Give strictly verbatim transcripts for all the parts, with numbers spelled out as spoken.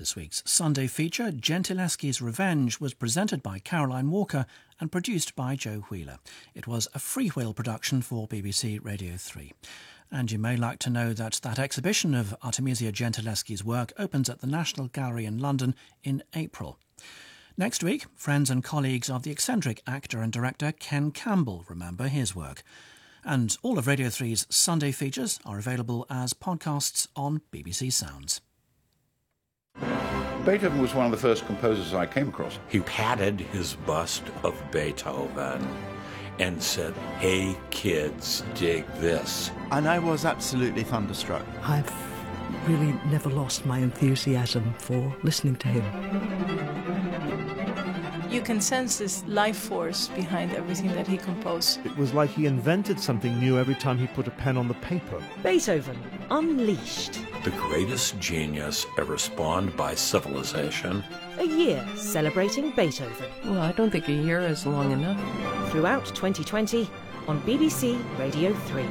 This week's Sunday feature, Gentileschi's Revenge, was presented by Caroline Walker and produced by Joe Wheeler. It was a freewheel production for B B C Radio three. And you may like to know that that exhibition of Artemisia Gentileschi's work opens at the National Gallery in London in April. Next week, friends and colleagues of the eccentric actor and director Ken Campbell remember his work. And all of Radio three's Sunday features are available as podcasts on B B C Sounds. Beethoven was one of the first composers I came across. He patted his bust of Beethoven and said, "Hey kids, dig this." And I was absolutely thunderstruck. I've really never lost my enthusiasm for listening to him. You can sense this life force behind everything that he composed. It was like he invented something new every time he put a pen on the paper. Beethoven, unleashed. The greatest genius ever spawned by civilization. A year celebrating Beethoven. Well, I don't think a year is long enough. Throughout twenty twenty on B B C Radio three.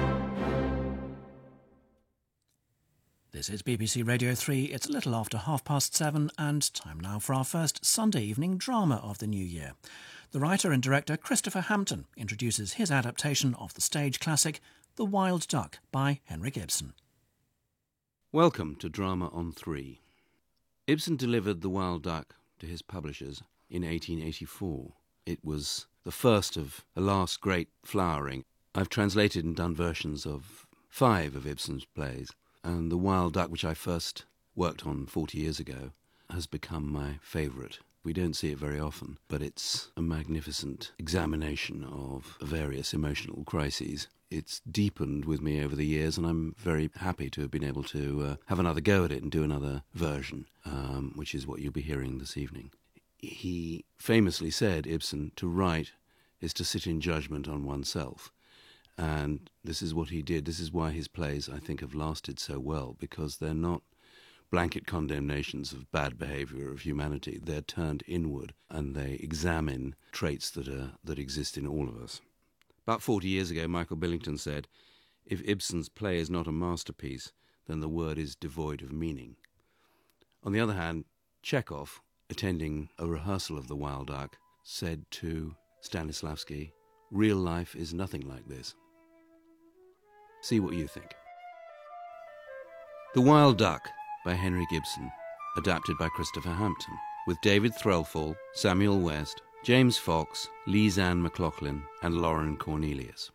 This is B B C Radio three. It's a little after half past seven and time now for our first Sunday evening drama of the new year. The writer and director Christopher Hampton introduces his adaptation of the stage classic The Wild Duck by Henrik Ibsen. Welcome to Drama on Three. Ibsen delivered The Wild Duck to his publishers in eighteen eighty-four. It was the first of a last great flowering. I've translated and done versions of five of Ibsen's plays, and The Wild Duck, which I first worked on forty years ago, has become my favourite. We don't see it very often, but it's a magnificent examination of various emotional crises. It's deepened with me over the years, and I'm very happy to have been able to uh, have another go at it and do another version, um, which is what you'll be hearing this evening. He famously said, Ibsen, to write is to sit in judgment on oneself. And this is what he did. This is why his plays, I think, have lasted so well, because they're not blanket condemnations of bad behaviour of humanity. They're turned inward, and they examine traits that are that exist in all of us. About forty years ago, Michael Billington said, "If Ibsen's play is not a masterpiece, then the word is devoid of meaning." On the other hand, Chekhov, attending a rehearsal of The Wild Duck, said to Stanislavski, "Real life is nothing like this." See what you think. The Wild Duck by Henrik Ibsen, adapted by Christopher Hampton, with David Threlfall, Samuel West, James Fox, Lizanne McLaughlin, and Lauren Cornelius.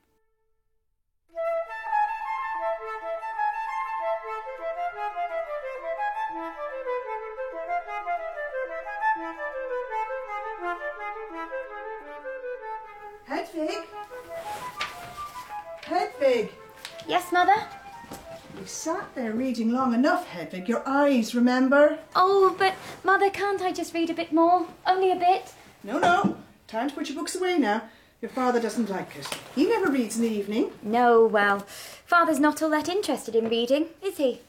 Hedvig? Hedvig? Yes, Mother? You sat there reading long enough, Hedvig. Your eyes, remember? Oh, but Mother, can't I just read a bit more? Only a bit? No, no. Time to put your books away now. Your father doesn't like it. He never reads in the evening. No, well, Father's not all that interested in reading, is he?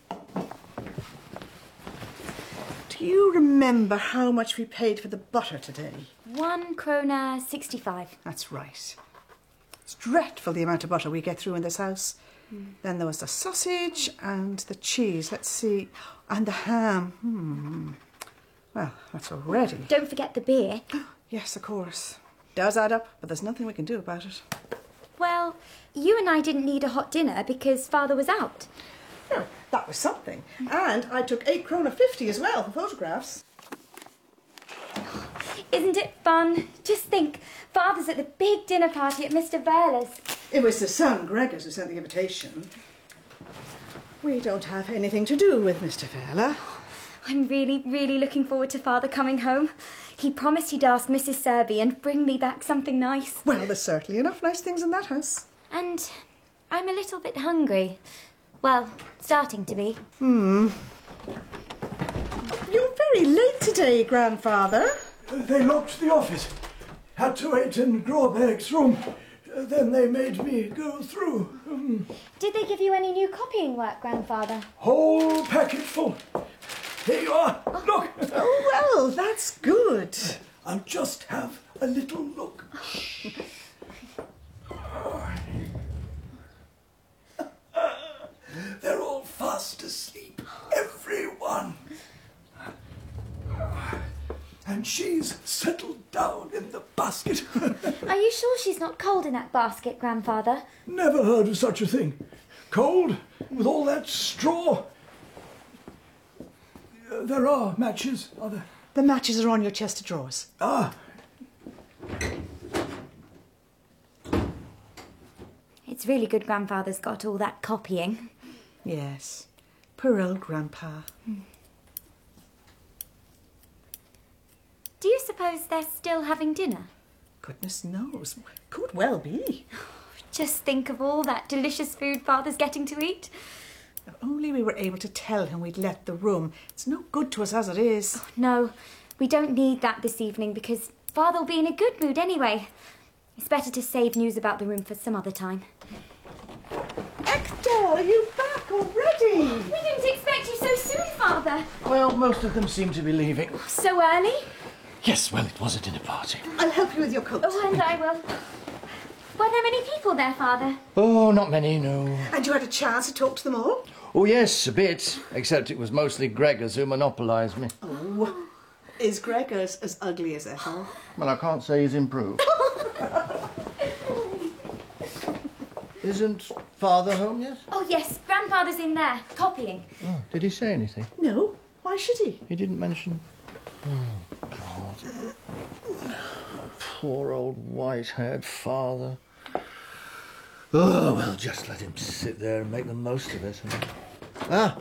Do you remember how much we paid for the butter today? One krona sixty-five. That's right. It's dreadful the amount of butter we get through in this house. Mm. Then there was the sausage and the cheese, let's see, and the ham. Hmm. Well, that's already... Don't forget the beer. Yes, of course. Does add up, but there's nothing we can do about it. Well, you and I didn't need a hot dinner because Father was out. Well, that was something. And I took eight krona fifty as well for photographs. Isn't it fun? Just think, Father's at the big dinner party at Mister Verla's. It was the son, Gregors, who sent the invitation. We don't have anything to do with Mister Verla. I'm really, really looking forward to Father coming home. He promised he'd ask Missus Serby and bring me back something nice. Well, there's certainly enough nice things in that house. And I'm a little bit hungry. Well, starting to be. Hmm. You're very late today, Grandfather. Uh, they locked the office. Had to wait in Gråberg's room. Uh, then they made me go through. Um, Did they give you any new copying work, Grandfather? Whole packet full. Here you are. Look. Oh, well, that's good. I'll just have a little look. They're all fast asleep. Everyone. and she's settled down in the basket. Are you sure she's not cold in that basket, Grandfather? Never heard of such a thing. Cold, with all that straw. Uh, there are matches, are there? The matches are on your chest of drawers. Ah. It's really good Grandfather's got all that copying. Yes. Poor old Grandpa. Hmm. Do you suppose they're still having dinner? Goodness knows. Could well be. Just think of all that delicious food Father's getting to eat. If only we were able to tell him we'd left the room. It's no good to us as it is. Oh, no, we don't need that this evening because Father'll be in a good mood anyway. It's better to save news about the room for some other time. Hector, are you back already? We didn't expect you so soon, Father. Well, most of them seem to be leaving. So early? Yes, well, it was a dinner party. I'll help you with your coat. Oh, and I will. Were there many people there, Father? Oh, not many, no. And you had a chance to talk to them all? Oh, yes, a bit. Except it was mostly Gregors who monopolised me. Oh, is Gregors as ugly as ever? Well, I can't say he's improved. Isn't Father home yet? Oh, yes, Grandfather's in there, copying. Oh, did he say anything? No. Why should he? He didn't mention... Oh, God. Poor old white-haired Father. Oh, well, just let him sit there and make the most of it. Ah!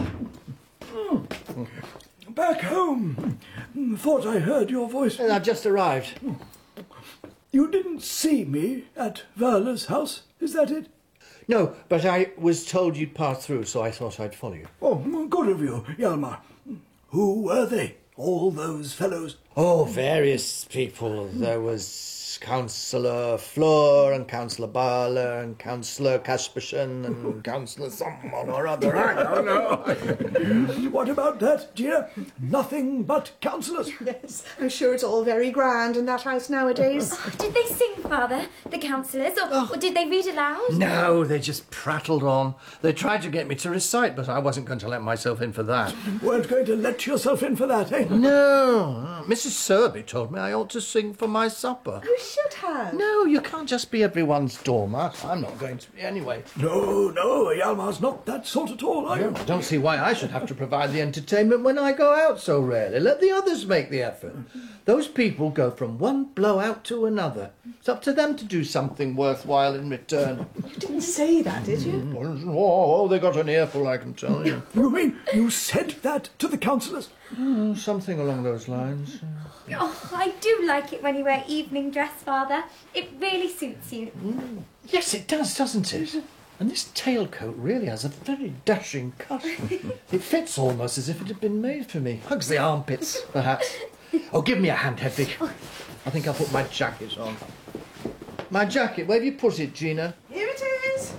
Mm. Back home. Thought I heard your voice. I've just arrived. You didn't see me at Verla's house, is that it? No, but I was told you'd pass through, so I thought I'd follow you. Oh, good of you, Hjalmar. Who were they, all those fellows? Oh, various people. There was Councillor Fleur and Councillor Barler and Councillor Kaspersen and Councillor someone or other. I don't know. What about that, dear? Nothing but councillors. Yes, I'm sure it's all very grand in that house nowadays. Oh, did they sing, Father, the councillors, or, oh. or did they read aloud? No, they just prattled on. They tried to get me to recite, but I wasn't going to let myself in for that. You weren't going to let yourself in for that, eh? No. Missus Serby told me I ought to sing for my supper. You should have. No, you can't just be everyone's doormat. I'm not going to be anyway. No, no, Hjalmar's not that sort at all, are you? I don't see why I should have to provide the entertainment when I go out so rarely. Let the others make the effort. Those people go from one blowout to another. It's up to them to do something worthwhile in return. You didn't say that, did you? Mm, oh, they got an earful, I can tell you. You mean you said that to the councillors? Mm, something along those lines. Oh, I do like it when you wear evening dress, Father. It really suits you. Mm. Yes, it does, doesn't it? And this tailcoat really has a very dashing cut. It fits almost as if it had been made for me. Hugs the armpits, perhaps. Oh, give me a hand, Hedvig. I think I'll put my jacket on. My jacket, where have you put it, Gina? Here it is.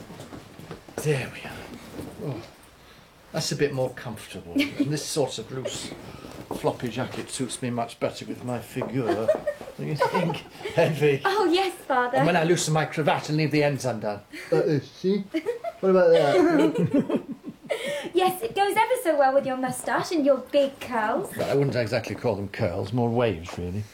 There we are. Oh, that's a bit more comfortable. And this sort of loose, floppy jacket suits me much better with my figure. What do you think, Hedvig? Oh, yes, Father. And when I loosen my cravat and leave the ends undone. Uh, see? What about that? Yes, it goes ever so well with your moustache and your big curls. Well, I wouldn't exactly call them curls, more waves, really.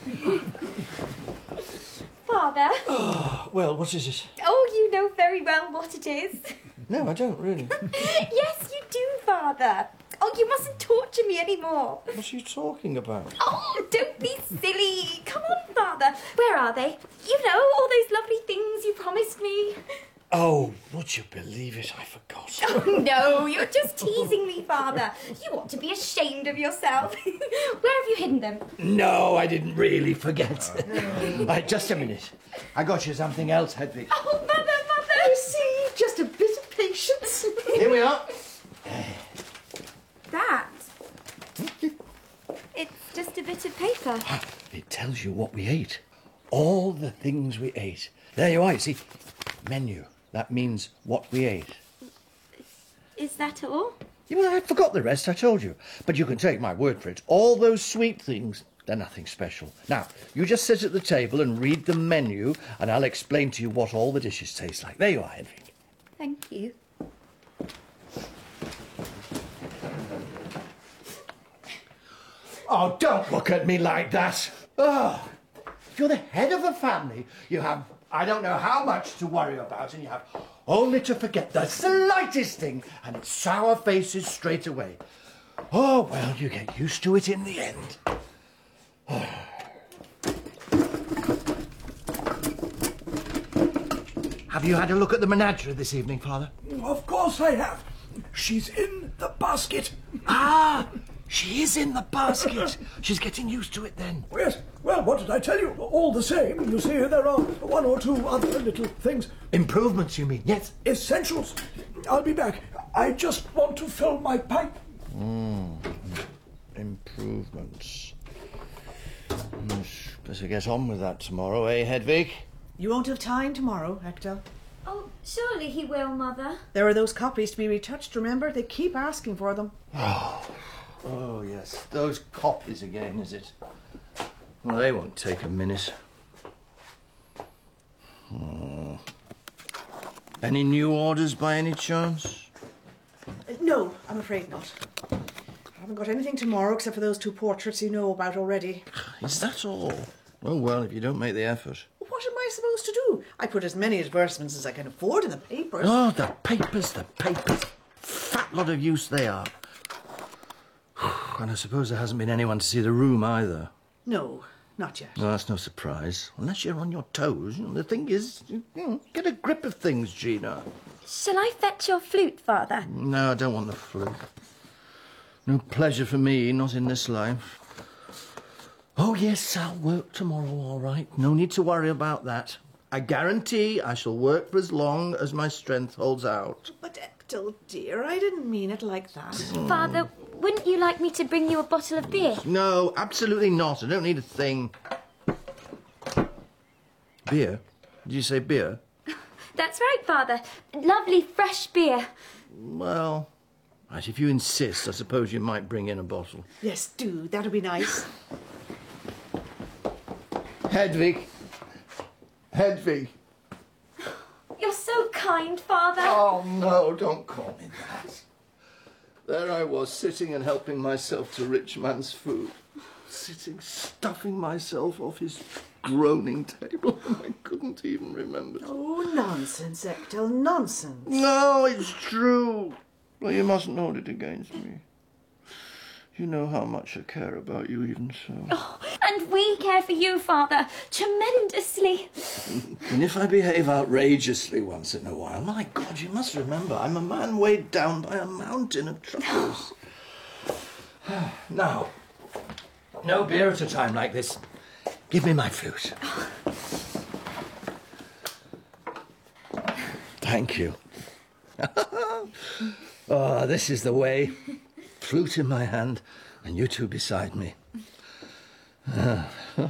Father. Oh, well, what is it? Oh, you know very well what it is. No, I don't really. Yes, you do, Father. Oh, you mustn't torture me anymore. What are you talking about? Oh, don't be silly. Come on, Father. Where are they? You know, all those lovely things you promised me. Oh, would you believe it? I forgot. Oh, no, you're just teasing me, Father. You ought to be ashamed of yourself. Where have you hidden them? No, I didn't really forget. Right, just a minute. I got you something else, Hedvig. Oh, Mother, Mother. You see, just a bit of patience. Here we are. That? It's just a bit of paper. It tells you what we ate. All the things we ate. There you are, you see. Menu. That means what we ate. Is that all? Yeah, well, I forgot the rest, I told you. But you can take my word for it. All those sweet things, they're nothing special. Now, you just sit at the table and read the menu, and I'll explain to you what all the dishes taste like. There you are, Hedvig. Thank you. Oh, don't look at me like that. Oh, if you're the head of a family, you have, I don't know how much to worry about, and you have only to forget the slightest thing, and it's sour faces straight away. Oh, well, you get used to it in the end. Have you had a look at the menagerie this evening, Father? Of course I have. She's in the basket. Ah, she is in the basket. She's getting used to it then. Yes. Well, what did I tell you? All the same, you see, there are one or two other little things. Improvements, you mean? Yes. Essentials. I'll be back. I just want to fill my pipe. Mm. Improvements. Mm, better get on with that tomorrow, eh, Hedvig? You won't have time tomorrow, Hector. Oh, surely he will, Mother. There are those copies to be retouched, remember? They keep asking for them. Oh, oh yes, those copies again, is it? Well, they won't take a minute. Oh. Any new orders by any chance? Uh, no, I'm afraid not. I haven't got anything tomorrow except for those two portraits you know about already. Is that all? Oh, well, if you don't make the effort. What am I supposed to do? I put as many advertisements as I can afford in the papers. Oh, the papers, the papers. Fat lot of use they are. And I suppose there hasn't been anyone to see the room either. No, not yet. No, that's no surprise. Unless you're on your toes. You know, the thing is, you know, get a grip of things, Gina. Shall I fetch your flute, Father? No, I don't want the flute. No pleasure for me, not in this life. Oh, yes, I'll work tomorrow, all right. No need to worry about that. I guarantee I shall work for as long as my strength holds out. But, Ectel, dear, I didn't mean it like that. Mm. Father, wouldn't you like me to bring you a bottle of beer? No, absolutely not. I don't need a thing. Beer? Did you say beer? That's right, Father. Lovely, fresh beer. Well, right, if you insist, I suppose you might bring in a bottle. Yes, do. That'll be nice. Hedvig. Hedvig. You're so kind, Father. Oh, no, don't call me that. There I was, sitting and helping myself to rich man's food. Sitting, stuffing myself off his groaning table, and I couldn't even remember. Oh, nonsense, Ectel, nonsense. No, it's true. Well, you mustn't hold it against me. You know how much I care about you, even so. Oh, and we care for you, Father, tremendously. And if I behave outrageously once in a while, my God, you must remember, I'm a man weighed down by a mountain of troubles. Now, no beer at a time like this. Give me my flute. Thank you. Oh, this is the way. Flute in my hand, and you two beside me. Ah.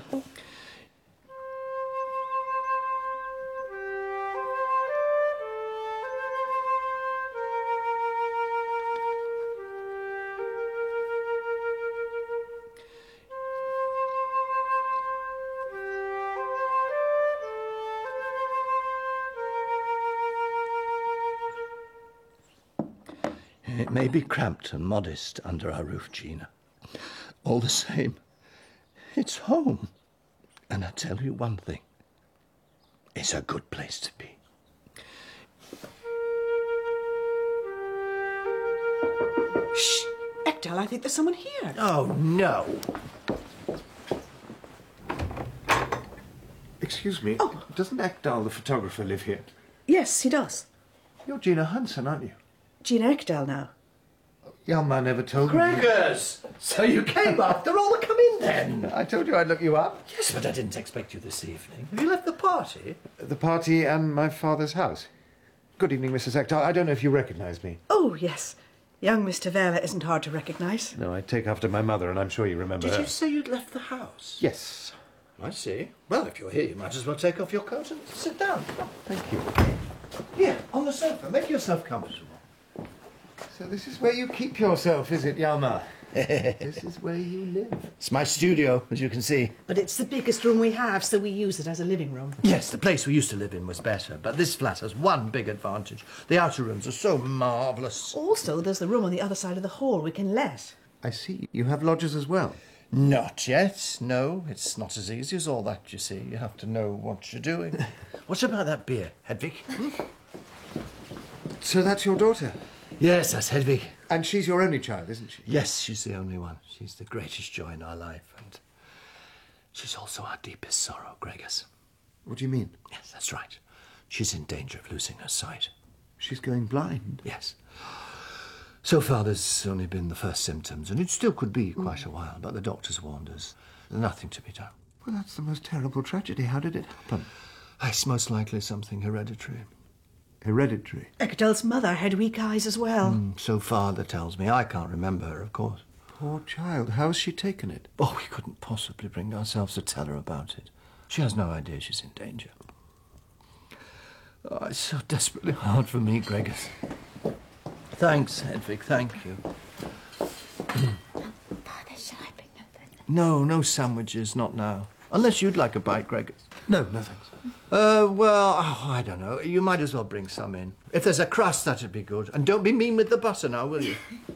It may be cramped and modest under our roof, Gina. All the same, it's home. And I tell you one thing, it's a good place to be. Shh! Ectel, I think there's someone here. Oh, no. Excuse me, oh. Doesn't Ekdal, the photographer, live here? Yes, he does. You're Gina Hansen, aren't you? Gina Ekdal now. Yalma never told me. Gregors! So you came after all to come in then? I told you I'd look you up. Yes, but I didn't expect you this evening. Have you left the party? The party and my father's house. Good evening, Missus Ekdal. I don't know if you recognise me. Oh, yes. Young Mister Vela isn't hard to recognise. No, I take after my mother, and I'm sure you remember Did her. you say you'd left the house? Yes. I see. Well, if you're here, you might as well take off your coat and sit down. Thank you. Here, on the sofa. Make yourself comfortable. So this is where you keep yourself, is it, Yalma? This is where you live. It's my studio, as you can see. But it's the biggest room we have, so we use it as a living room. Yes, the place we used to live in was better, but this flat has one big advantage. The outer rooms are so marvellous. Also, there's the room on the other side of the hall we can let. I see. You have lodgers as well? Not yet, no. It's not as easy as all that, you see. You have to know what you're doing. What about that beer, Hedvig? Hmm? So that's your daughter? Yes, that's Hedvig. And she's your only child, isn't she? Yes, she's the only one. She's the greatest joy in our life, and she's also our deepest sorrow, Gregers. What do you mean? Yes, that's right. She's in danger of losing her sight. She's going blind? Yes. So far, there's only been the first symptoms, and it still could be quite a while, but the doctors warned us. There's nothing to be done. Well, that's the most terrible tragedy. How did it happen? It's most likely something hereditary. Hereditary? Eckerdel's mother had weak eyes as well. Mm, so father tells me. I can't remember her, of course. Poor child. How's she taken it? Oh, we couldn't possibly bring ourselves to tell her about it. She has no idea she's in danger. Oh, it's so desperately hard for me, Gregers. Thanks, Hedvig, thank you. Father, shall I bring them? No, no sandwiches, not now. Unless you'd like a bite, Gregers. No, no thanks. Uh, well, oh, I don't know. You might as well bring some in. If there's a crust, that'd be good. And don't be mean with the butter now, will you?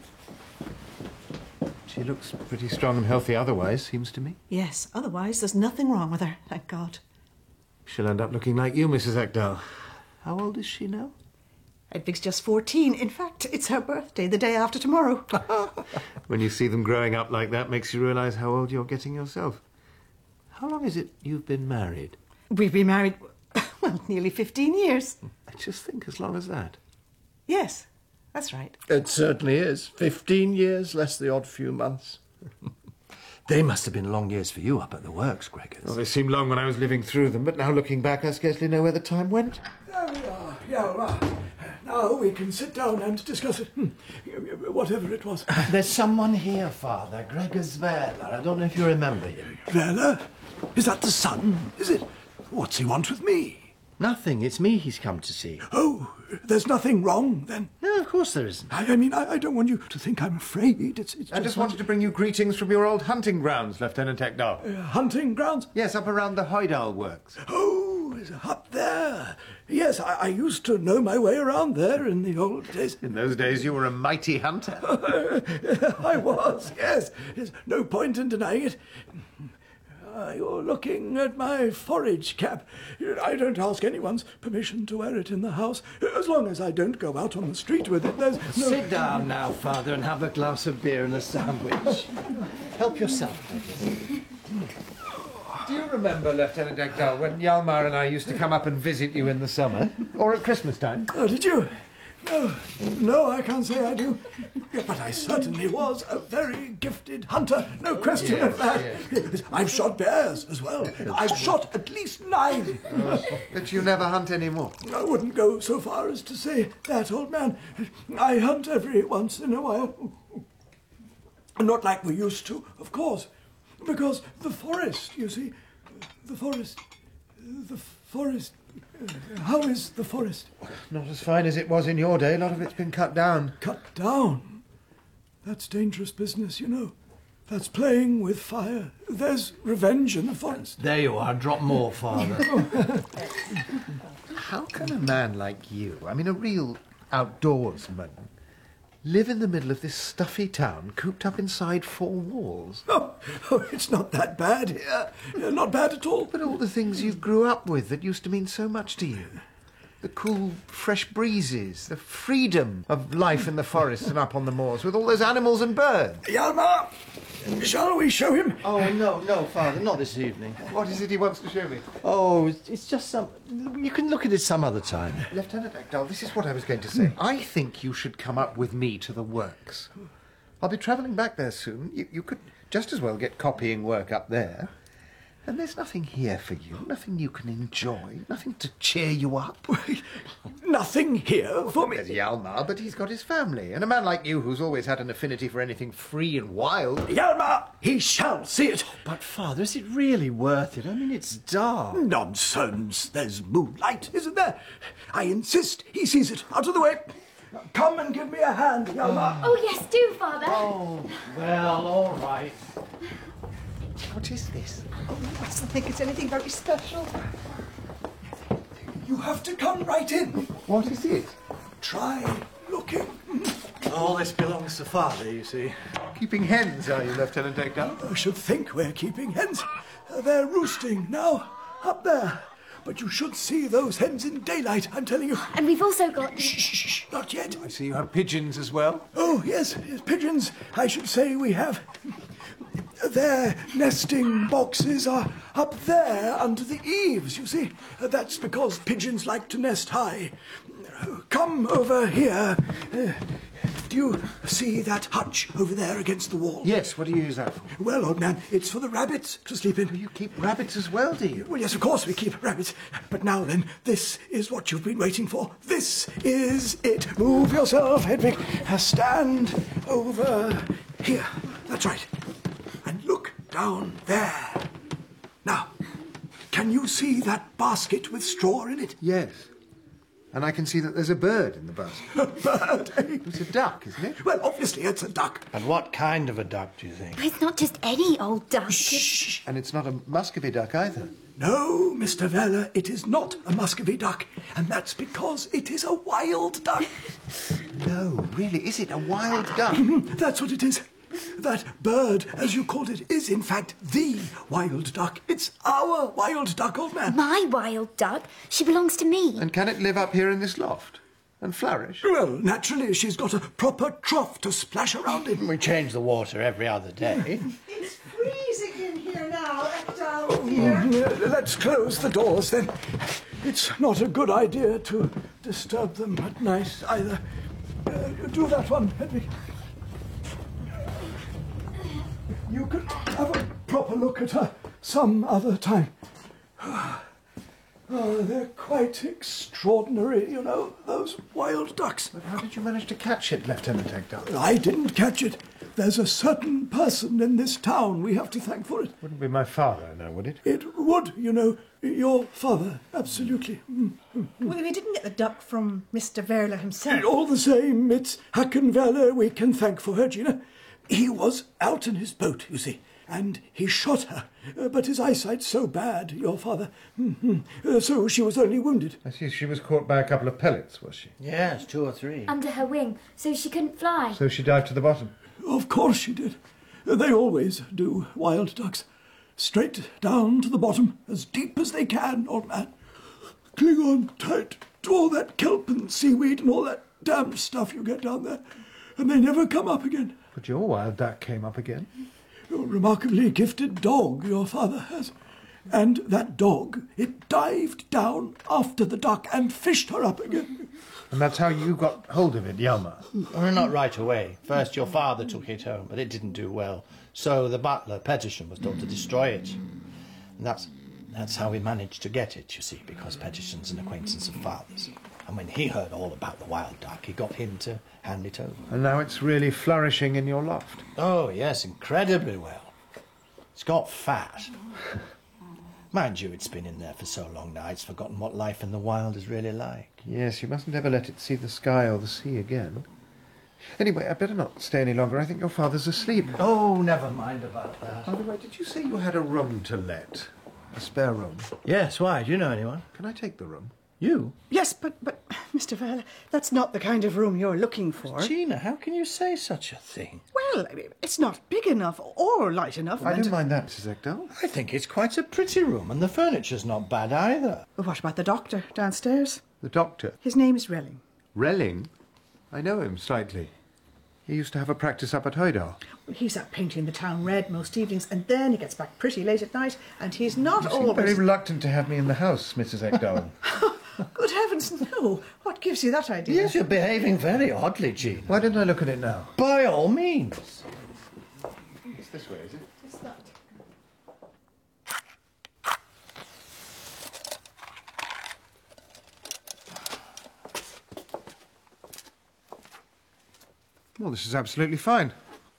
She looks pretty strong and healthy otherwise, seems to me. Yes, otherwise there's nothing wrong with her, thank God. She'll end up looking like you, Missus Ekdal. How old is she now? Hedvig's just fourteen. In fact, it's her birthday the day after tomorrow. When you see them growing up like that, makes you realise how old you're getting yourself. How long is it you've been married? We've been married, well, nearly fifteen years. I just think as long as that. Yes, that's right. It certainly is. Fifteen years, less the odd few months. They must have been long years for you up at the works, Gregers. Well, they seemed long when I was living through them, but now looking back, I scarcely know where the time went. There we are. Yeah, right. Now we can sit down and discuss it. Hmm. Whatever it was. There's someone here, Father. Gregers Werler. I don't know if you remember him. Werler? Is that the son? Is it? What's he want with me? Nothing. It's me he's come to see. Oh, there's nothing wrong, then? No, of course there isn't. I, I mean, I, I don't want you to think I'm afraid. It's, it's I just wanted to bring you greetings from your old hunting grounds, Lieutenant Ekdal. Uh, hunting grounds? Yes, up around the Hoydal works. Oh, is it up there? Yes, I, I used to know my way around there in the old days. In those days you were a mighty hunter. I was, yes. There's no point in denying it. Uh, you're looking at my forage cap. I don't ask anyone's permission to wear it in the house. As long as I don't go out on the street with it, there's no... Sit down now, Father, and have a glass of beer and a sandwich. Help yourself, Do you remember, Lieutenant Ekdal, when Hjalmar and I used to come up and visit you in the summer? Or at Christmas time? Oh, did you? No, no, I can't say I do. But I certainly was a very gifted hunter, no question yes, of that. Yes. I've shot bears as well. I've shot at least nine. Oh, but you never hunt anymore? I wouldn't go so far as to say that, old man. I hunt every once in a while. Not like we used to, of course. Because the forest, you see, the forest, the forest... How is the forest? Not as fine as it was in your day. A lot of it's been cut down. Cut down? That's dangerous business, you know. That's playing with fire. There's revenge in the forest. There you are. Drop more, Father. How can a man like you, I mean a real outdoorsman, live in the middle of this stuffy town, cooped up inside four walls? Oh, oh, it's not that bad here. Not bad at all. But all the things you grew up with that used to mean so much to you. The cool, fresh breezes, the freedom of life in the forests and up on the moors with all those animals and birds. Hjalmar, shall we show him? Oh, no, no, Father, not this evening. What is it he wants to show me? Oh, it's, it's just some... You can look at it some other time. Lieutenant Ekdal, this is what I was going to say. I think you should come up with me to the works. I'll be travelling back there soon. You, you could just as well get copying work up there. And there's nothing here for you, nothing you can enjoy, nothing to cheer you up. Nothing here for me? There's Hjalmar, but he's got his family. And a man like you who's always had an affinity for anything free and wild... Hjalmar, he shall see it. Oh, but, Father, is it really worth it? I mean, it's dark. Nonsense. There's moonlight, isn't there? I insist he sees it. Out of the way. Come and give me a hand, Hjalmar. Oh, yes, do, Father. Oh, well, all right. What is this? Oh, you mustn't think it's anything very special. You have to come right in. What is it? Try looking. All this belongs to Father, you see. keeping hens, are you, Lieutenant Ekdal? I should think we're keeping hens. Uh, they're roosting now, up there. But you should see those hens in daylight, I'm telling you. And we've also got... Shh, shh, shh, not yet. I see you have pigeons as well. Oh, yes, yes, pigeons. I should say we have... Their nesting boxes are up there under the eaves, you see. Uh, that's because pigeons like to nest high. Uh, come over here. Uh, do you see that hutch over there against the wall? Yes, what do you use that for? Well, old man, it's for the rabbits to sleep in. You keep rabbits as well, do you? Well, yes, of course we keep rabbits. But now then, this is what you've been waiting for. This is it. Move yourself, Hedwig. Uh, stand over here. That's right. And look down there. Now, can you see that basket with straw in it? Yes. And I can see that there's a bird in the basket. A bird, eh? It's a duck, isn't it? Well, obviously it's a duck. And what kind of a duck, do you think? It's not just any old duck. Shh. And it's not a Muscovy duck either. No, Mister Werle, it is not a Muscovy duck. And that's because it is a wild duck. No, really, is it a wild duck? That's what it is. That bird, as you called it, is in fact the wild duck. It's our wild duck, old man. My wild duck? She belongs to me. And can it live up here in this loft? And flourish? Well, naturally, she's got a proper trough to splash around in. We change the water every other day. It's freezing in here now, Ekdal. Here. Uh, let's close the doors, then. It's not a good idea to disturb them at night, either. Uh, do that one, Hedwig. You can have a proper look at her some other time. Oh, they're quite extraordinary, you know, those wild ducks. But how did you manage to catch it, Lieutenant Ekdal? I didn't catch it. There's a certain person in this town we have to thank for it. Wouldn't be my father, now, would it? It would, you know, your father, absolutely. Well, we didn't get the duck from Mister Werle himself. All the same, it's Hacken Werle we can thank for her, Gina. He was out in his boat, you see, and he shot her. Uh, but his eyesight's so bad, your father. Mm-hmm. Uh, so she was only wounded. I see she was caught by a couple of pellets, was she? Yes, two or three. Under her wing, so she couldn't fly. So she dived to the bottom? Of course she did. Uh, they always do, wild ducks. Straight down to the bottom, as deep as they can, old man. Cling on tight to all that kelp and seaweed and all that damn stuff you get down there. And they never come up again. But your wild duck came up again. A remarkably gifted dog your father has. And that dog, it dived down after the duck and fished her up again. And that's how you got hold of it, Hjalmar? Well, not right away. First your father took it home, but it didn't do well. So the butler, Petterson, was told to destroy it. And that's, that's how we managed to get it, you see, because Petterson's an acquaintance of father's. And when he heard all about the wild duck, he got him to hand it over. And now it's really flourishing in your loft? Oh, yes, incredibly well. It's got fat. Mind you, it's been in there for so long now, it's forgotten what life in the wild is really like. Yes, you mustn't ever let it see the sky or the sea again. Anyway, I'd better not stay any longer. I think your father's asleep. Oh, never mind about that. By the way, did you say you had a room to let? A spare room? Yes, why? Do you know anyone? Can I take the room? You? Yes, but, but, Mister Werle, that's not the kind of room you're looking for. Gina, how can you say such a thing? Well, it's not big enough or light enough. I and- don't mind that, Missus Ekdal. I think it's quite a pretty room, and the furniture's not bad either. But what about the doctor downstairs? The doctor? His name is Relling. Relling? I know him slightly. He used to have a practice up at Hoydal. He's out painting the town red most evenings, and then he gets back pretty late at night, and he's not You seem always... very reluctant to have me in the house, Missus Ekdal. Good heavens, no. What gives you that idea? Yes, you're behaving very oddly, Gina. Why didn't I look at it now? By all means. It's this way, is it? It's that. Well, this is absolutely fine.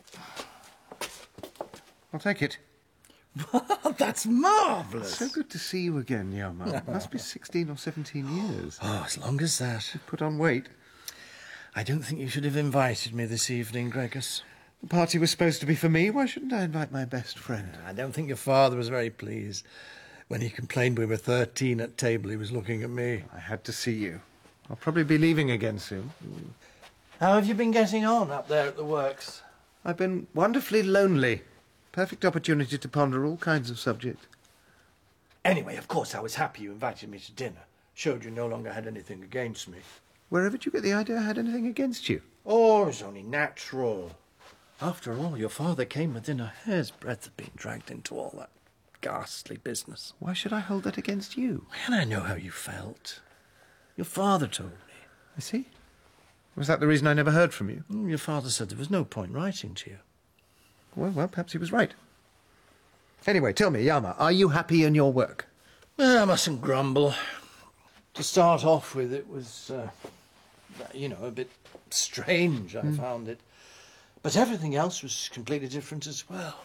I'll take it. That's marvellous. So good to see you again, Hjalmar. It must be sixteen or seventeen years. Oh, as long as that. You've put on weight. I don't think you should have invited me this evening, Gregos. The party was supposed to be for me. Why shouldn't I invite my best friend? I don't think your father was very pleased. When he complained we were thirteen at table, he was looking at me. I had to see you. I'll probably be leaving again soon. How have you been getting on up there at the works? I've been wonderfully lonely. Perfect opportunity to ponder all kinds of subjects. Anyway, of course, I was happy you invited me to dinner. Showed you no longer had anything against me. Wherever did you get the idea I had anything against you? Oh, it's only natural. After all, your father came within a hair's breadth of being dragged into all that ghastly business. Why should I hold that against you? And I know how you felt. Your father told me. I see. Was that the reason I never heard from you? Your father said there was no point writing to you. Well, well, perhaps he was right. Anyway, tell me, Yama, are you happy in your work? Well, I mustn't grumble. To start off with, it was, uh, you know, a bit strange, I mm. found it. But everything else was completely different as well.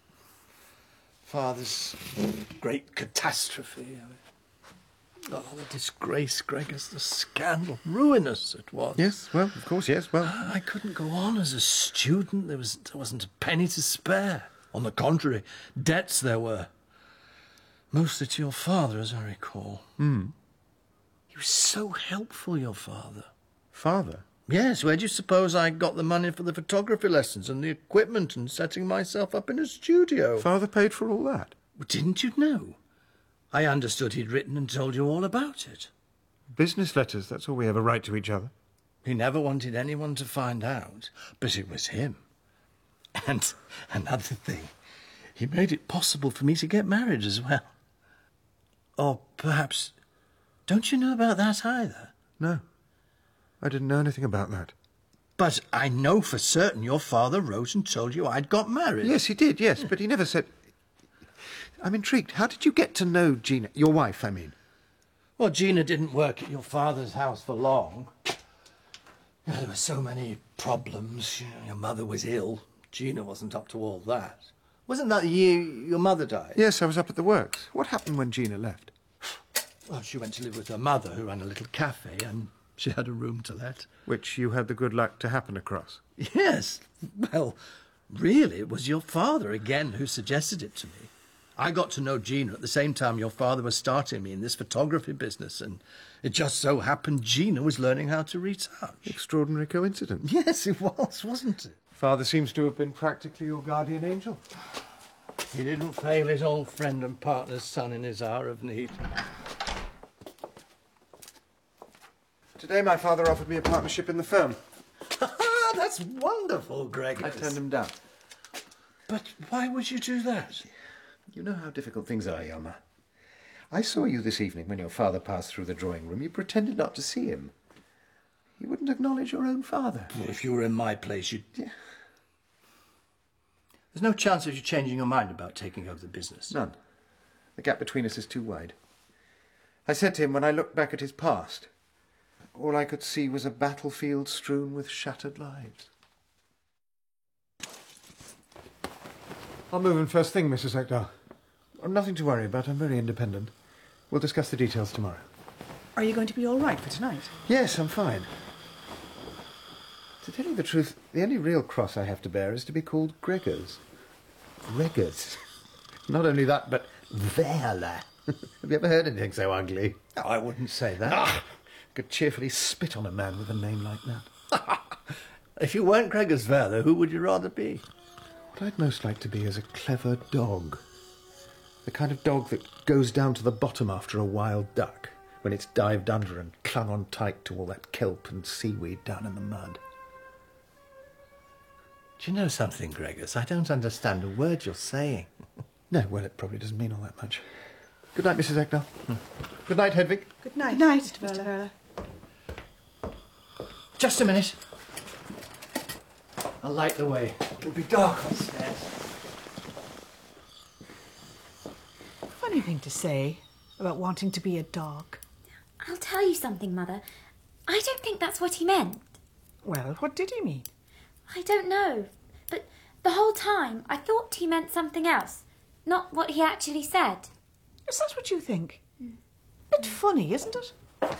Father's great catastrophe. Oh, the disgrace, Gregors, the scandal. Ruinous it was. Yes, well, of course, yes, well. I couldn't go on as a student. There was, there wasn't a penny to spare. On the contrary, debts there were. Mostly to your father, as I recall. Hmm. He was so helpful, your father. Father? Yes, where do you suppose I got the money for the photography lessons and the equipment and setting myself up in a studio? Father paid for all that? Well, didn't you know? I understood he'd written and told you all about it. Business letters, that's all we ever write to each other. He never wanted anyone to find out, but it was him. And another thing, he made it possible for me to get married as well. Or perhaps, don't you know about that either? No, I didn't know anything about that. But I know for certain your father wrote and told you I'd got married. Yes, he did, yes, but he never said... I'm intrigued. How did you get to know Gina? Your wife, I mean. Well, Gina didn't work at your father's house for long. There were so many problems. Your mother was ill. Gina wasn't up to all that. Wasn't that the year your mother died? Yes, I was up at the works. What happened when Gina left? Well, she went to live with her mother, who ran a little cafe, and she had a room to let. Which you had the good luck to happen across? Yes. Well, really, it was your father again who suggested it to me. I got to know Gina at the same time your father was starting me in this photography business, and it just so happened Gina was learning how to retouch. Extraordinary coincidence. Yes, it was, wasn't it? Father seems to have been practically your guardian angel. He didn't fail his old friend and partner's son in his hour of need. Today my father offered me a partnership in the firm. That's wonderful, Greg. I turned him down. But why would you do that? You know how difficult things are, Yama. I saw you this evening when your father passed through the drawing room. You pretended not to see him. You wouldn't acknowledge your own father. Well, if you were in my place, you'd... Yeah. There's no chance of you changing your mind about taking over the business? None. The gap between us is too wide. I said to him when I looked back at his past, all I could see was a battlefield strewn with shattered lives. I'll move in first thing, Missus Ekdal. Nothing to worry about. I'm very independent. We'll discuss the details tomorrow. Are you going to be all right for tonight? Yes, I'm fine. To tell you the truth, the only real cross I have to bear is to be called Gregors. Gregors. Not only that, but Verla. Have you ever heard anything so ugly? No, I wouldn't say that. Ah, could cheerfully spit on a man with a name like that. If you weren't Gregors Verla, who would you rather be? What I'd most like to be is a clever dog. The kind of dog that goes down to the bottom after a wild duck, when it's dived under and clung on tight to all that kelp and seaweed down in the mud. Do you know something, Gregors? I don't understand a word you're saying. No, well, it probably doesn't mean all that much. Good night, Missus Ekdal. Hmm. Good night, Hedvig. Good night. Good night, Mister Verla. Just a minute. I'll light the way. It'll be dark upstairs. Funny thing to say about wanting to be a dog. I'll tell you something, Mother. I don't think that's what he meant. Well, what did he mean? I don't know. But the whole time I thought he meant something else. Not what he actually said. Is that what you think? Mm. Bit funny, isn't it?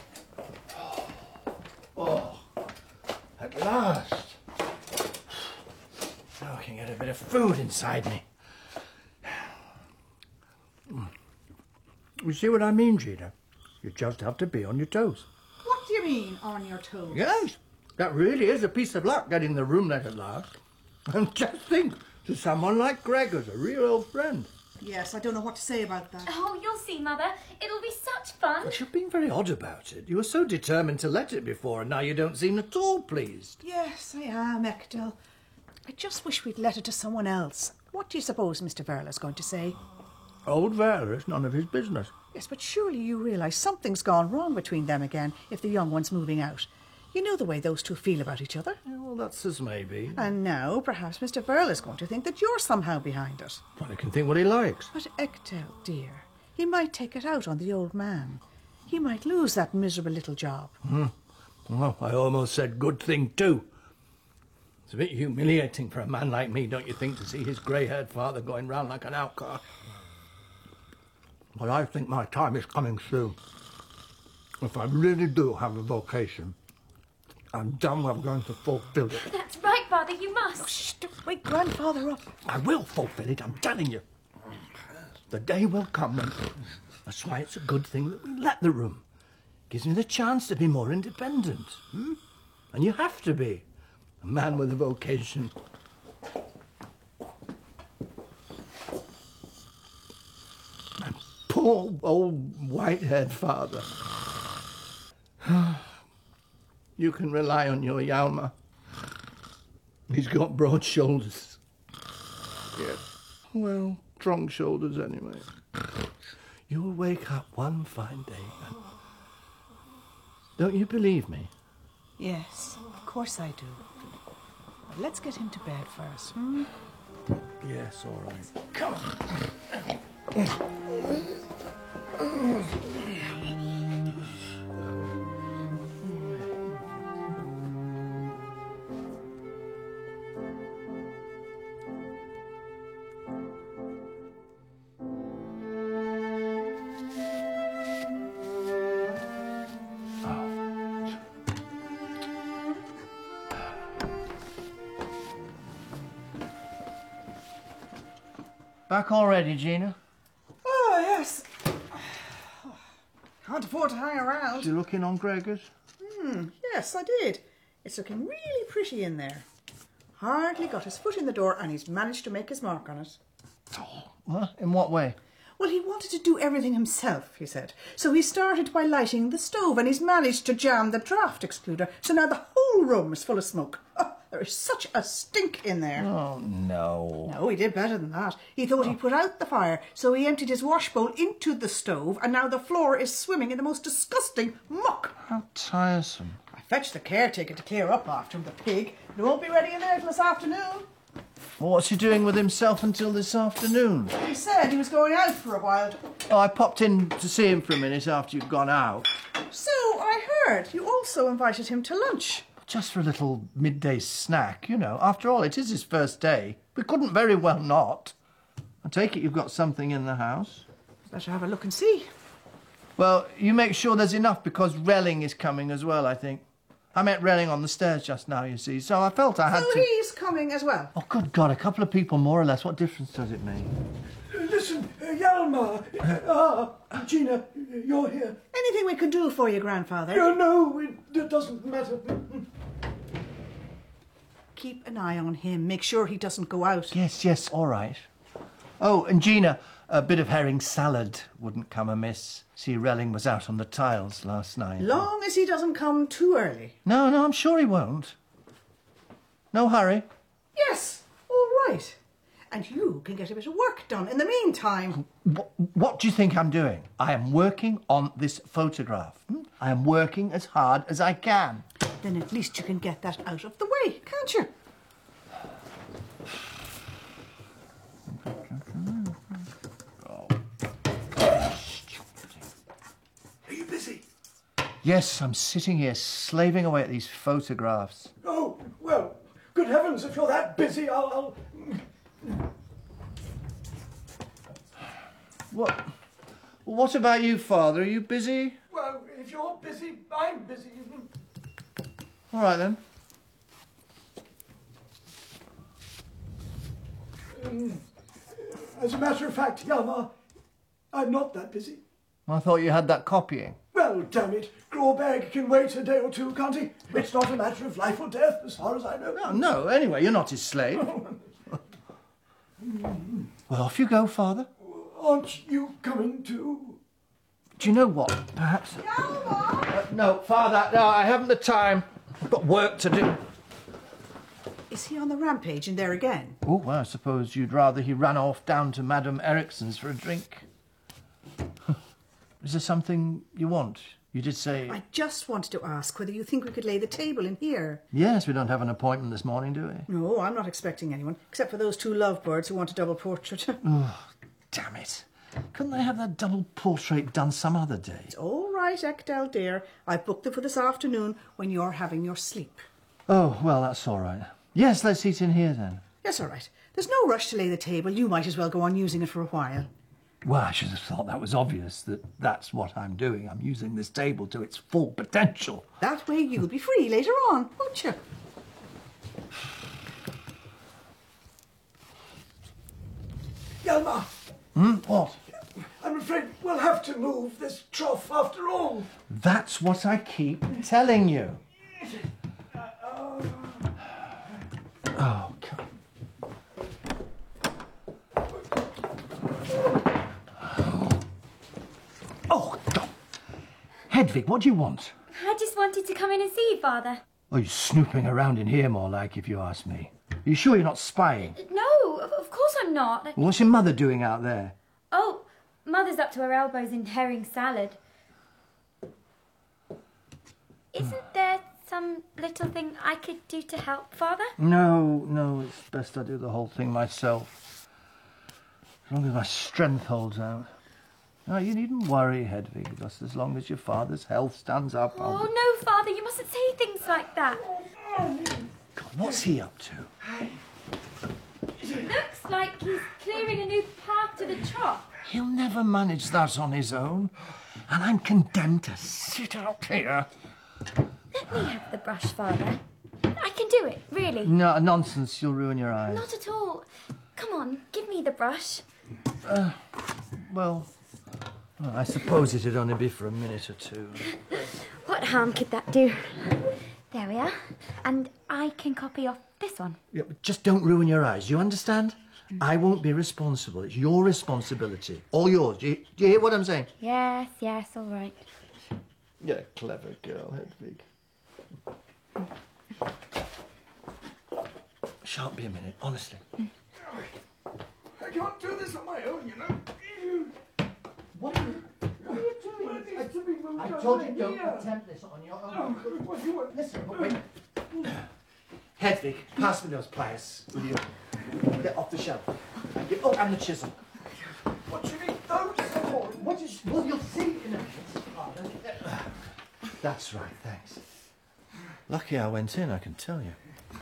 Oh, at last. Now I can get a bit of food inside me. You see what I mean, Gina? You just have to be on your toes. What do you mean, on your toes? Yes, that really is a piece of luck, getting the room let at last. And just think, to someone like Gregor's a real old friend. Yes, I don't know what to say about that. Oh, you'll see, Mother. It'll be such fun. But you've been very odd about it. You were so determined to let it before, and now you don't seem at all pleased. Yes, I am, Echdel. I just wish we'd let it to someone else. What do you suppose Mister Verla's going to say? Old Verla, it's none of his business. Yes, but surely you realise something's gone wrong between them again if the young one's moving out. You know the way those two feel about each other. Yeah, well, that's as maybe. And now perhaps Mister Verla's going to think that you're somehow behind it. Well, he can think what he likes. But Echdel, dear, he might take it out on the old man. He might lose that miserable little job. Hmm. Well, I almost said good thing too. It's a bit humiliating for a man like me, don't you think, to see his grey-haired father going round like an outcast? But I think my time is coming soon. If I really do have a vocation, I'm done with going to fulfil it. That's right, Father, you must. Oh, shh, don't wake Grandfather up. I will fulfil it, I'm telling you. The day will come when... That's why it's a good thing that we let the room. Gives me the chance to be more independent. Hmm? And you have to be. A man with a vocation. My poor old white-haired father. You can rely on your Hjalmar. He's got broad shoulders. Yes. Well, strong shoulders anyway. You'll wake up one fine day and... Don't you believe me? Yes, of course I do. But let's get him to bed first, hmm? Yes, all right. Come on. Back already, Gina? Oh, yes. Can't afford to hang around. You looking on Gregor's? Hmm, yes, I did. It's looking really pretty in there. Hardly got his foot in the door and he's managed to make his mark on it. Oh, what? In what way? Well, he wanted to do everything himself, he said. So he started by lighting the stove and he's managed to jam the draft excluder. So now the whole room is full of smoke. Oh, there is such a stink in there. Oh, no. No, he did better than that. He thought he'd put out the fire, so he emptied his wash bowl into the stove and now the floor is swimming in the most disgusting muck. How tiresome. I fetched the caretaker to clear up after him, the pig. It won't be ready in there till this afternoon. Well, what's he doing with himself until this afternoon? He said he was going out for a while. Oh, I popped in to see him for a minute after you'd gone out. So I heard you also invited him to lunch. Just for a little midday snack, you know. After all, it is his first day. We couldn't very well not. I take it you've got something in the house. Better have a look and see. Well, you make sure there's enough because Relling is coming as well, I think. I met Relling on the stairs just now, you see, so I felt I had so to... he's coming as well? Oh, good God, a couple of people more or less. What difference does it make? Uh, listen, uh, Hjalmar. Ah, uh, Gina, you're here. Anything we can do for you, Grandfather? No, no, it, it doesn't matter. Keep an eye on him. Make sure he doesn't go out. Yes, yes, all right. Oh, and Gina, a bit of herring salad wouldn't come amiss. See, Relling was out on the tiles last night. Long as he doesn't come too early. No, no, I'm sure he won't. No hurry. Yes, all right. And you can get a bit of work done in the meantime. What, what do you think I'm doing? I am working on this photograph. Hmm? I am working as hard as I can. Then at least you can get that out of the way, can't you? Are you busy? Yes, I'm sitting here slaving away at these photographs. Oh, well, good heavens, if you're that busy, I'll... I'll... What? What about you, Father? Are you busy? Well, if you're busy, I'm busy. All right, then. Um, as a matter of fact, Hjalmar, I'm not that busy. I thought you had that copying. Well, Oh, damn it. Grawbag can wait a day or two, can't he? It's not a matter of life or death, as far as I know. Oh, no, anyway, you're not his slave. Well, off you go, Father. Aren't you coming too? Do you know what? Perhaps... Uh, no, Father, no, I haven't the time. I've got work to do. Is he on the rampage in there again? Oh, well, I suppose you'd rather he ran off down to Madame Erickson's for a drink. Is there something you want? You did say... I just wanted to ask whether you think we could lay the table in here. Yes, we don't have an appointment this morning, do we? No, I'm not expecting anyone, except for those two lovebirds who want a double portrait. Oh, damn it. Couldn't they have that double portrait done some other day? It's all right, Ekdal, dear. I've booked them for this afternoon when you're having your sleep. Oh, well, that's all right. Yes, let's eat in here, then. Yes, all right. There's no rush to lay the table. You might as well go on using it for a while. Well, I should have thought that was obvious, that that's what I'm doing. I'm using this table to its full potential. That way you'll be free later on, won't you? Hjalmar! Hmm? What? I'm afraid we'll have to move this trough after all. That's what I keep telling you. Oh, God. Oh, God. Hedvig, what do you want? I just wanted to come in and see you, Father. Oh, you're snooping around in here more like, if you ask me. Are you sure you're not spying? No, of, of course I'm not. What's your mother doing out there? Oh, Mother's up to her elbows in herring salad. Isn't there some little thing I could do to help, Father? No, no, it's best I do the whole thing myself. As long as my strength holds out. No, you needn't worry, Hedvig, because as long as your father's health stands up, I'll... Oh, no, Father, you mustn't say things like that. God, what's he up to? Looks like he's clearing a new path to the trough. He'll never manage that on his own. And I'm condemned to sit out here. Let me have the brush, Father. I can do it, really. No, nonsense, you'll ruin your eyes. Not at all. Come on, give me the brush. Uh, well, well, I suppose it'd only be for a minute or two. What harm could that do? There we are. And I can copy off this one. Yeah, but just don't ruin your eyes, you understand? I won't be responsible. It's your responsibility. All yours. Do you, do you hear what I'm saying? Yes, yes, all right. You're a clever girl, Hedvig. Shan't be a minute, honestly. I can't do this on my own, you know. What are you, what are you doing? I, I told you don't attempt this on your own. What do you want? Listen, but wait. Hedvig, pass me those pliers, will you? Get off the shelf. Thank you. Oh, and the chisel. What do you mean, those? What is... Well, you'll see in a minute, Father. That's right, thanks. Lucky I went in, I can tell you.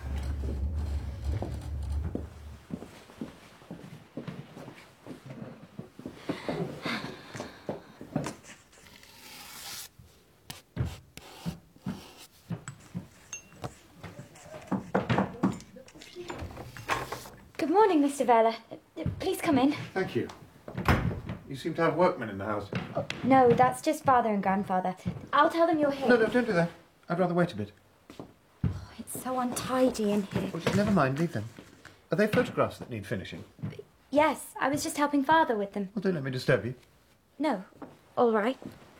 Good morning, Mister Vela. Uh, Please come in. Thank you. You seem to have workmen in the house. No, that's just Father and Grandfather. I'll tell them you're here. No, no, don't do that. I'd rather wait a bit. Oh, it's so untidy in here. Well, just never mind, leave them. Are they photographs that need finishing? Yes, I was just helping Father with them. Well, don't let me disturb you. No, all right.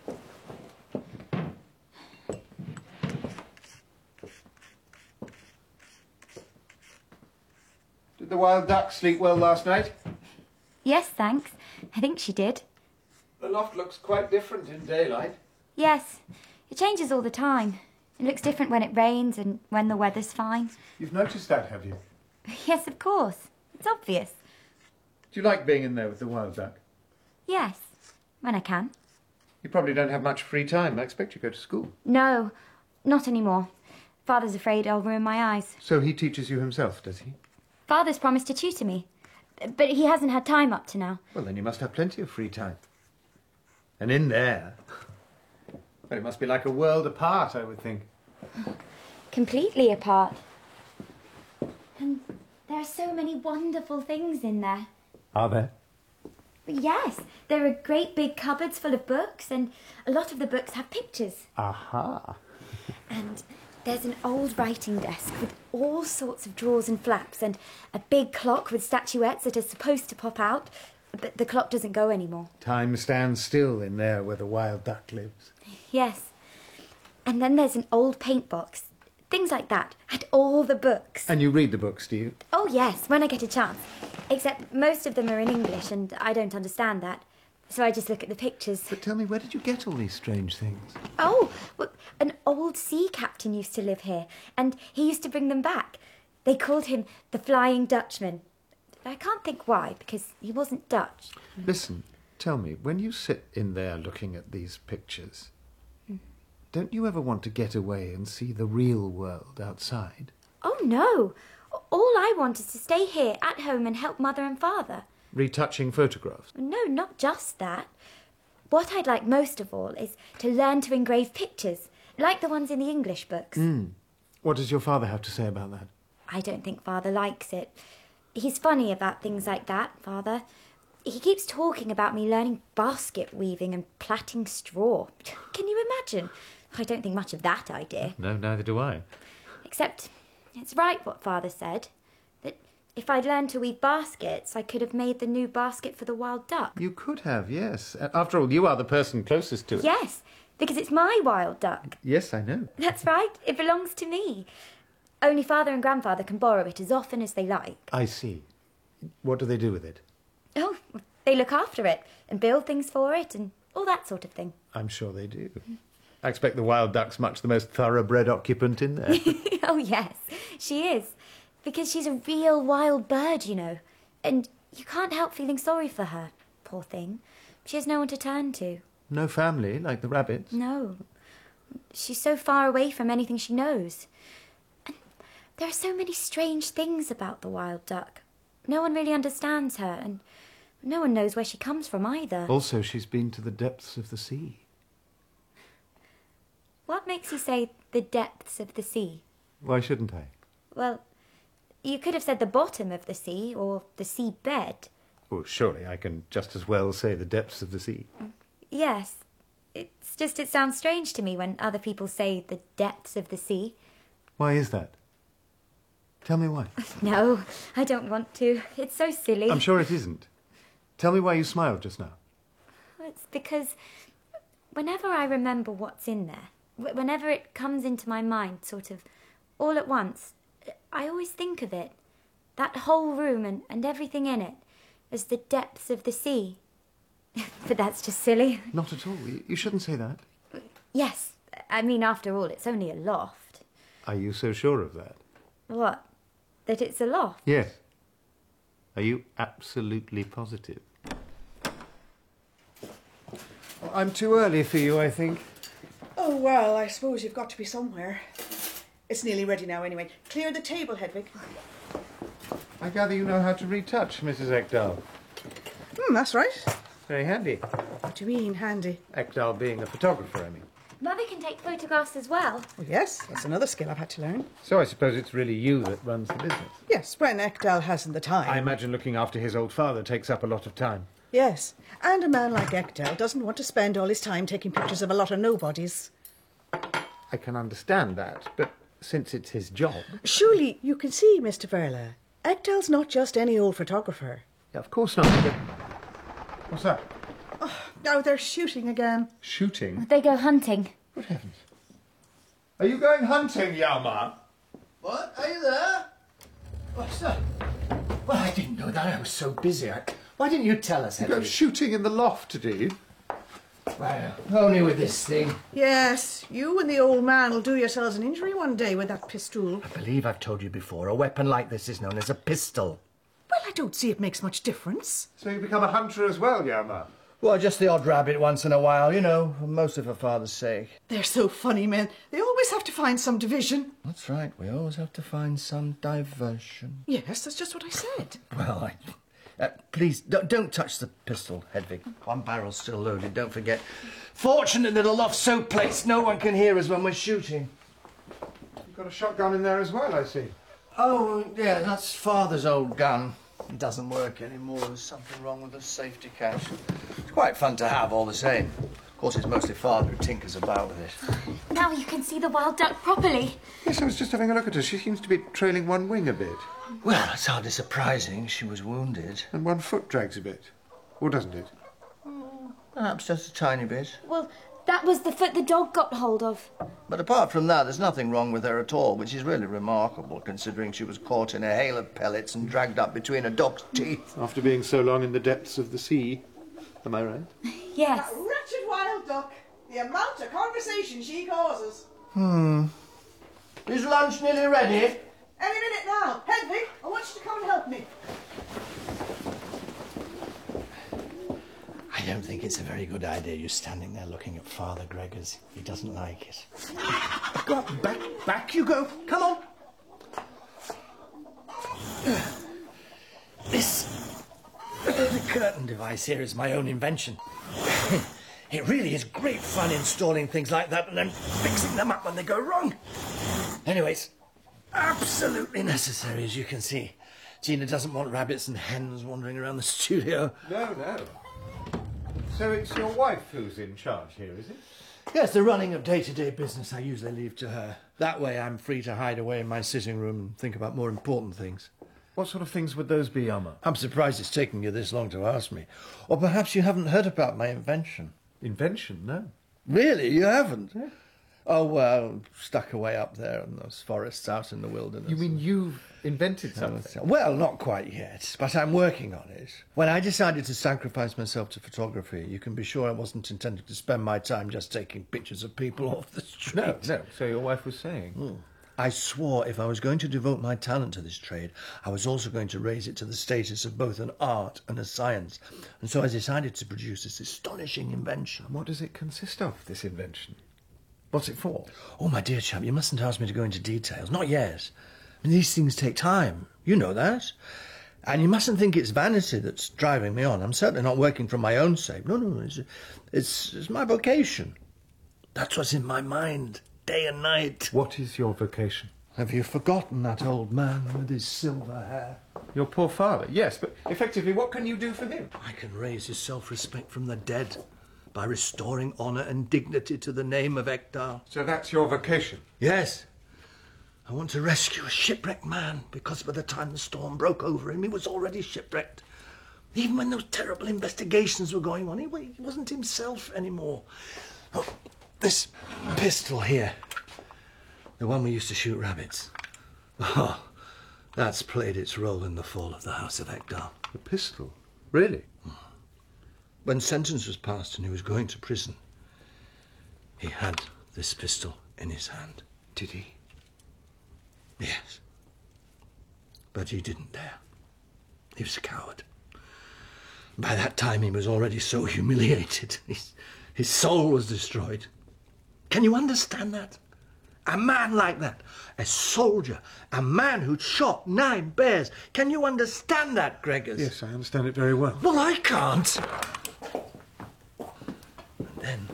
Did the wild duck sleep well last night? Yes, thanks. I think she did. The loft looks quite different in daylight. Yes, it changes all the time. It looks different when it rains and when the weather's fine. You've noticed that, have you? Yes, of course. It's obvious. Do you like being in there with the wild duck? Yes, when I can. You probably don't have much free time. I expect you go to school. No, not anymore. Father's afraid I'll ruin my eyes. So he teaches you himself, does he? Father's promised to tutor me, but he hasn't had time up to now. Well, then you must have plenty of free time. And in there... Well, it must be like a world apart, I would think. Completely apart. And there are so many wonderful things in there. Are there? Yes, there are great big cupboards full of books, and a lot of the books have pictures. Aha. And there's an old writing desk with all sorts of drawers and flaps, and a big clock with statuettes that are supposed to pop out, but the clock doesn't go anymore. Time stands still in there where the wild duck lives. Yes. And then there's an old paint box. Things like that. And all the books. And you read the books, do you? Oh, yes, when I get a chance. Except most of them are in English, and I don't understand that. So I just look at the pictures. But tell me, where did you get all these strange things? Oh, well, an old sea captain used to live here, and he used to bring them back. They called him the Flying Dutchman. I can't think why, because he wasn't Dutch. Listen, tell me, when you sit in there looking at these pictures, mm. don't you ever want to get away and see the real world outside? Oh, no. All I want is to stay here at home and help Mother and Father. Retouching photographs? No, not just that. What I'd like most of all is to learn to engrave pictures, like the ones in the English books. Mm. What does your father have to say about that? I don't think Father likes it. He's funny about things like that, Father. He keeps talking about me learning basket weaving and plaiting straw. Can you imagine? I don't think much of that idea. No, neither do I. Except it's right what Father said. If I'd learned to weave baskets, I could have made the new basket for the wild duck. You could have, yes. After all, you are the person closest to it. Yes, because it's my wild duck. Yes, I know. That's right. It belongs to me. Only Father and Grandfather can borrow it as often as they like. I see. What do they do with it? Oh, they look after it and build things for it and all that sort of thing. I'm sure they do. I expect the wild duck's much the most thoroughbred occupant in there. Oh, yes, she is. Because she's a real wild bird, you know. And you can't help feeling sorry for her, poor thing. She has no one to turn to. No family, like the rabbits? No. She's so far away from anything she knows. And there are so many strange things about the wild duck. No one really understands her, and no one knows where she comes from either. Also, she's been to the depths of the sea. What makes you say the depths of the sea? Why shouldn't I? Well, you could have said the bottom of the sea, or the sea bed. Well, surely I can just as well say the depths of the sea. Yes. It's just it sounds strange to me when other people say the depths of the sea. Why is that? Tell me why. No, I don't want to. It's so silly. I'm sure it isn't. Tell me why you smiled just now. It's because whenever I remember what's in there, whenever it comes into my mind, sort of, all at once, I always think of it, that whole room and, and everything in it, as the depths of the sea. But that's just silly. Not at all. You shouldn't say that. Yes. I mean, after all, it's only a loft. Are you so sure of that? What? That it's a loft? Yes. Are you absolutely positive? Well, I'm too early for you, I think. Oh, well, I suppose you've got to be somewhere. It's nearly ready now, anyway. Clear the table, Hedwig. I gather you know how to retouch, Missus Ekdal. Hmm, that's right. Very handy. What do you mean, handy? Ekdal being a photographer, I mean. Mother can take photographs as well. Well, yes, that's another skill I've had to learn. So I suppose it's really you that runs the business? Yes, when Ekdal hasn't the time. I imagine looking after his old father takes up a lot of time. Yes, and a man like Ekdal doesn't want to spend all his time taking pictures of a lot of nobodies. I can understand that, but since it's his job... Surely you can see, Mister Verla, Ekdal's not just any old photographer. Yeah, of course not, but... What's that? Oh, now they're shooting again. Shooting? They go hunting. Good heavens. Are you going hunting, Yama? What? Are you there? What's that? Well, I didn't know that. I was so busy. I... Why didn't you tell us, You Hedwig? go shooting in the loft, do you? Well, only with this thing. Yes, you and the old man will do yourselves an injury one day with that pistol. I believe I've told you before, a weapon like this is known as a pistol. Well, I don't see it makes much difference. So you become a hunter as well, Yama? Well, just the odd rabbit once in a while, you know, most of her father's sake. They're so funny, men. They always have to find some division. That's right, we always have to find some diversion. Yes, that's just what I said. Well, I... Uh, please, don't, don't touch the pistol, Hedwig. One barrel's still loaded, don't forget. Fortunate that the loft's so placed no one can hear us when we're shooting. You've got a shotgun in there as well, I see. Oh, yeah, that's Father's old gun. It doesn't work anymore. There's something wrong with the safety catch. It's quite fun to have, all the same. Of course, it's mostly Father who tinkers about with it. Now you can see the wild duck properly. Yes, I was just having a look at her. She seems to be trailing one wing a bit. Well, it's hardly surprising. She was wounded. And one foot drags a bit. Or doesn't it? Perhaps just a tiny bit. Well, that was the foot the dog got hold of. But apart from that, there's nothing wrong with her at all, which is really remarkable, considering she was caught in a hail of pellets and dragged up between a dog's teeth. After being so long in the depths of the sea. Am I right? Yes. That wretched wild duck. The amount of conversation she causes. Hmm. Is lunch nearly ready? Any minute now. Hedwig, I want you to come and help me. I don't think it's a very good idea you standing there looking at Father Gregors. He doesn't like it. Go up, back, back you go. Come on. This the curtain device here is my own invention. It really is great fun installing things like that and then fixing them up when they go wrong. Anyway, it's absolutely necessary, as you can see. Gina doesn't want rabbits and hens wandering around the studio. No, no. So it's your wife who's in charge here, is it? Yes, the running of day-to-day business I usually leave to her. That way I'm free to hide away in my sitting room and think about more important things. What sort of things would those be, Alma? I'm surprised it's taken you this long to ask me. Or perhaps you haven't heard about my invention. Invention? No. Really? You haven't? Yeah. Oh, well, stuck away up there in those forests out in the wilderness. You mean you've invented something? Well, not quite yet, but I'm working on it. When I decided to sacrifice myself to photography, you can be sure I wasn't intending to spend my time just taking pictures of people off the street. No, no. So your wife was saying? Mm. I swore if I was going to devote my talent to this trade, I was also going to raise it to the status of both an art and a science. And so I decided to produce this astonishing invention. And what does it consist of, this invention? What's it for? Oh, my dear chap, you mustn't ask me to go into details. Not yet. I mean, these things take time. You know that. And you mustn't think it's vanity that's driving me on. I'm certainly not working for my own sake. No, no, it's, it's, it's my vocation. That's what's in my mind, day and night. What is your vocation? Have you forgotten that old man with his silver hair? Your poor father, yes, but effectively, what can you do for him? I can raise his self-respect from the dead by restoring honour and dignity to the name of Ekdal. So that's your vocation? Yes. I want to rescue a shipwrecked man, because by the time the storm broke over him, he was already shipwrecked. Even when those terrible investigations were going on, he wasn't himself anymore. Oh, this pistol here, the one we used to shoot rabbits. Oh, that's played its role in the fall of the House of Ekdal. The pistol? Really? When sentence was passed and he was going to prison, he had this pistol in his hand. Did he? Yes. But he didn't dare. He was a coward. By that time he was already so humiliated. His, his soul was destroyed. Can you understand that? A man like that, a soldier, a man who'd shot nine bears. Can you understand that, Gregors? Yes, I understand it very well. Well, I can't. And then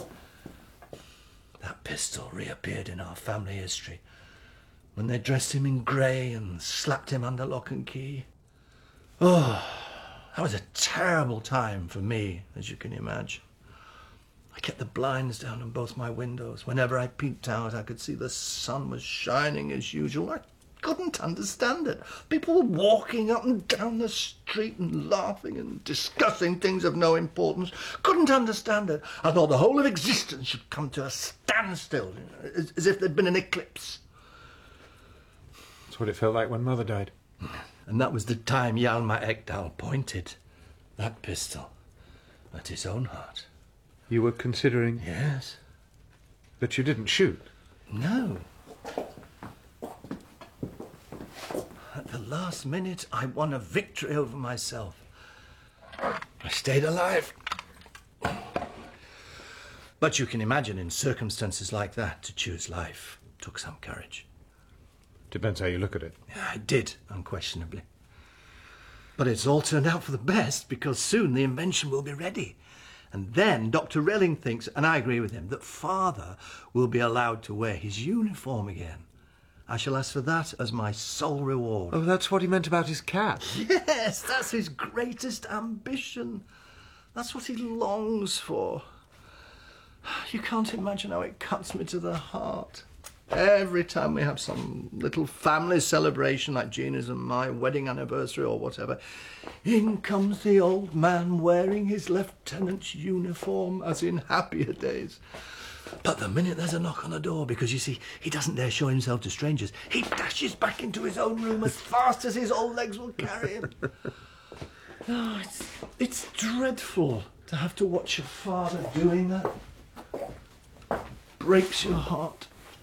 that pistol reappeared in our family history when they dressed him in grey and slapped him under lock and key. Oh, that was a terrible time for me, as you can imagine. I kept the blinds down on both my windows. Whenever I peeked out, I could see the sun was shining as usual. I couldn't understand it. People were walking up and down the street and laughing and discussing things of no importance. Couldn't understand it. I thought the whole of existence should come to a standstill, you know, as, as if there'd been an eclipse. That's what it felt like when Mother died. And that was the time Hjalmar Ekdal pointed that pistol at his own heart. You were considering... Yes. But you didn't shoot? No. At the last minute, I won a victory over myself. I stayed alive. But you can imagine, in circumstances like that, to choose life took some courage. Depends how you look at it. Yeah, I did, unquestionably. But it's all turned out for the best, because soon the invention will be ready. And then Doctor Relling thinks, and I agree with him, that Father will be allowed to wear his uniform again. I shall ask for that as my sole reward. Oh, that's what he meant about his cat. Yes, that's his greatest ambition. That's what he longs for. You can't imagine how it cuts me to the heart. Every time we have some little family celebration like Gina's and my wedding anniversary or whatever, in comes the old man wearing his lieutenant's uniform as in happier days. But the minute there's a knock on the door, because you see, he doesn't dare show himself to strangers, he dashes back into his own room as fast as his old legs will carry him. Oh, it's, it's dreadful to have to watch your father doing that. Breaks your heart.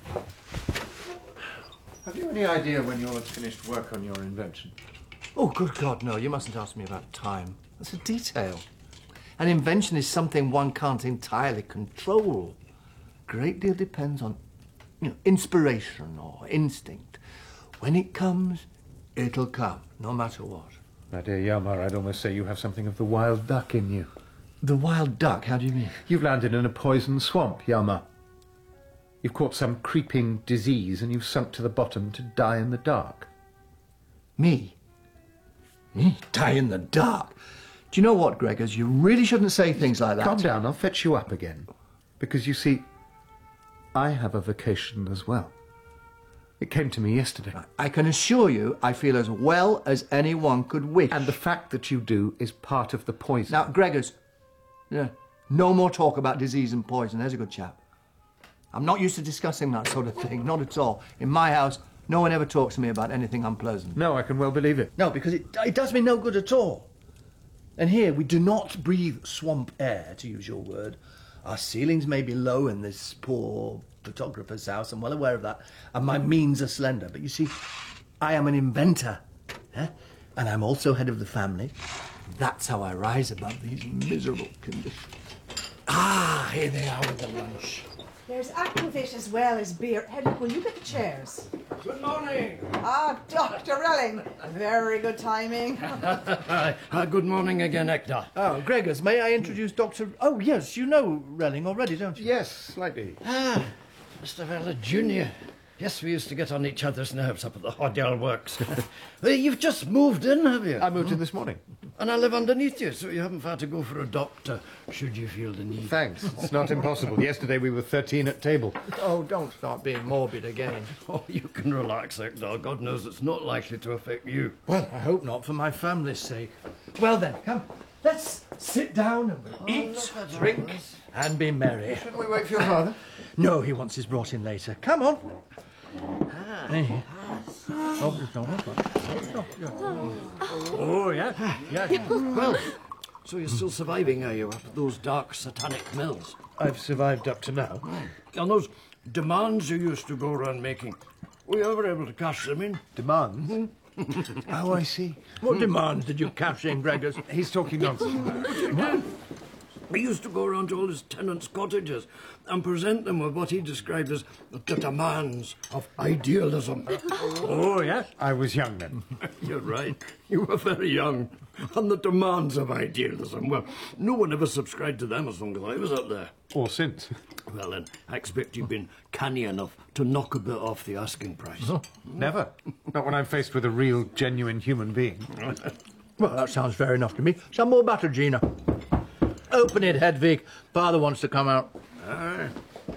Have you any idea when you'll have finished work on your invention? Oh, good God, no. You mustn't ask me about time. That's a detail. An invention is something one can't entirely control. A great deal depends on, you know, inspiration or instinct. When it comes, it'll come, no matter what. My dear Hjalmar, I'd almost say you have something of the wild duck in you. The wild duck? How do you mean? You've landed in a poisoned swamp, Hjalmar. You've caught some creeping disease and you've sunk to the bottom to die in the dark. Me? Me? Die in the dark? Do you know what, Gregors? You really shouldn't say things like that. Calm down, I'll fetch you up again. Because, you see, I have a vocation as well. It came to me yesterday. I can assure you I feel as well as anyone could wish. And the fact that you do is part of the poison. Now, Gregors, yeah, no more talk about disease and poison. There's a good chap. I'm not used to discussing that sort of thing, not at all. In my house, no one ever talks to me about anything unpleasant. No, I can well believe it. No, because it, it does me no good at all. And here, we do not breathe swamp air, to use your word. Our ceilings may be low in this poor photographer's house, I'm well aware of that, and my means are slender. But you see, I am an inventor, eh? And I'm also head of the family. That's how I rise above these miserable conditions. Ah, here they are with the lunch. There's aquavit as well as beer. Hedwig, will you get the chairs? Good morning. Ah, Doctor Relling. Very good timing. uh, good morning again, Hector. Oh, Gregors, may I introduce Doctor... Oh, yes, you know Relling already, don't you? Yes, slightly. Ah, Mister Vella Junior Yes, we used to get on each other's nerves up at the Hodyall Works. uh, you've just moved in, have you? I moved in this morning. And I live underneath you, so you haven't far to go for a doctor, should you feel the need. Thanks. It's not impossible. Yesterday we were thirteen at table. Oh, don't start being morbid again. Oh, you can relax, Hector. God knows it's not likely to affect you. Well, I hope not, for my family's sake. Well then, come, let's sit down and we'll Oh, eat, drink, and be merry. Shouldn't we wait for your father? No, he wants his brought in later. Come on. Ah, hey. Oh, it's not Oh, yeah, yeah. Well, so you're still surviving, are you, up at those dark satanic mills? I've survived up to now. And those demands you used to go around making, were you ever able to cash them in? Demands? Oh, I see. What demands did you cash in, Gregors? He's talking nonsense. He used to go around to all his tenants' cottages and present them with what he described as the demands of idealism. Oh, yes? I was young then. You're right. You were very young. And the demands of idealism, well, no one ever subscribed to them as long as I was up there. Or since. Well, then, I expect you've been canny enough to knock a bit off the asking price. Oh, never. Not when I'm faced with a real, genuine human being. Well, that sounds fair enough to me. Some more butter, Gina. Open it, Hedvig. Father wants to come out. Ah.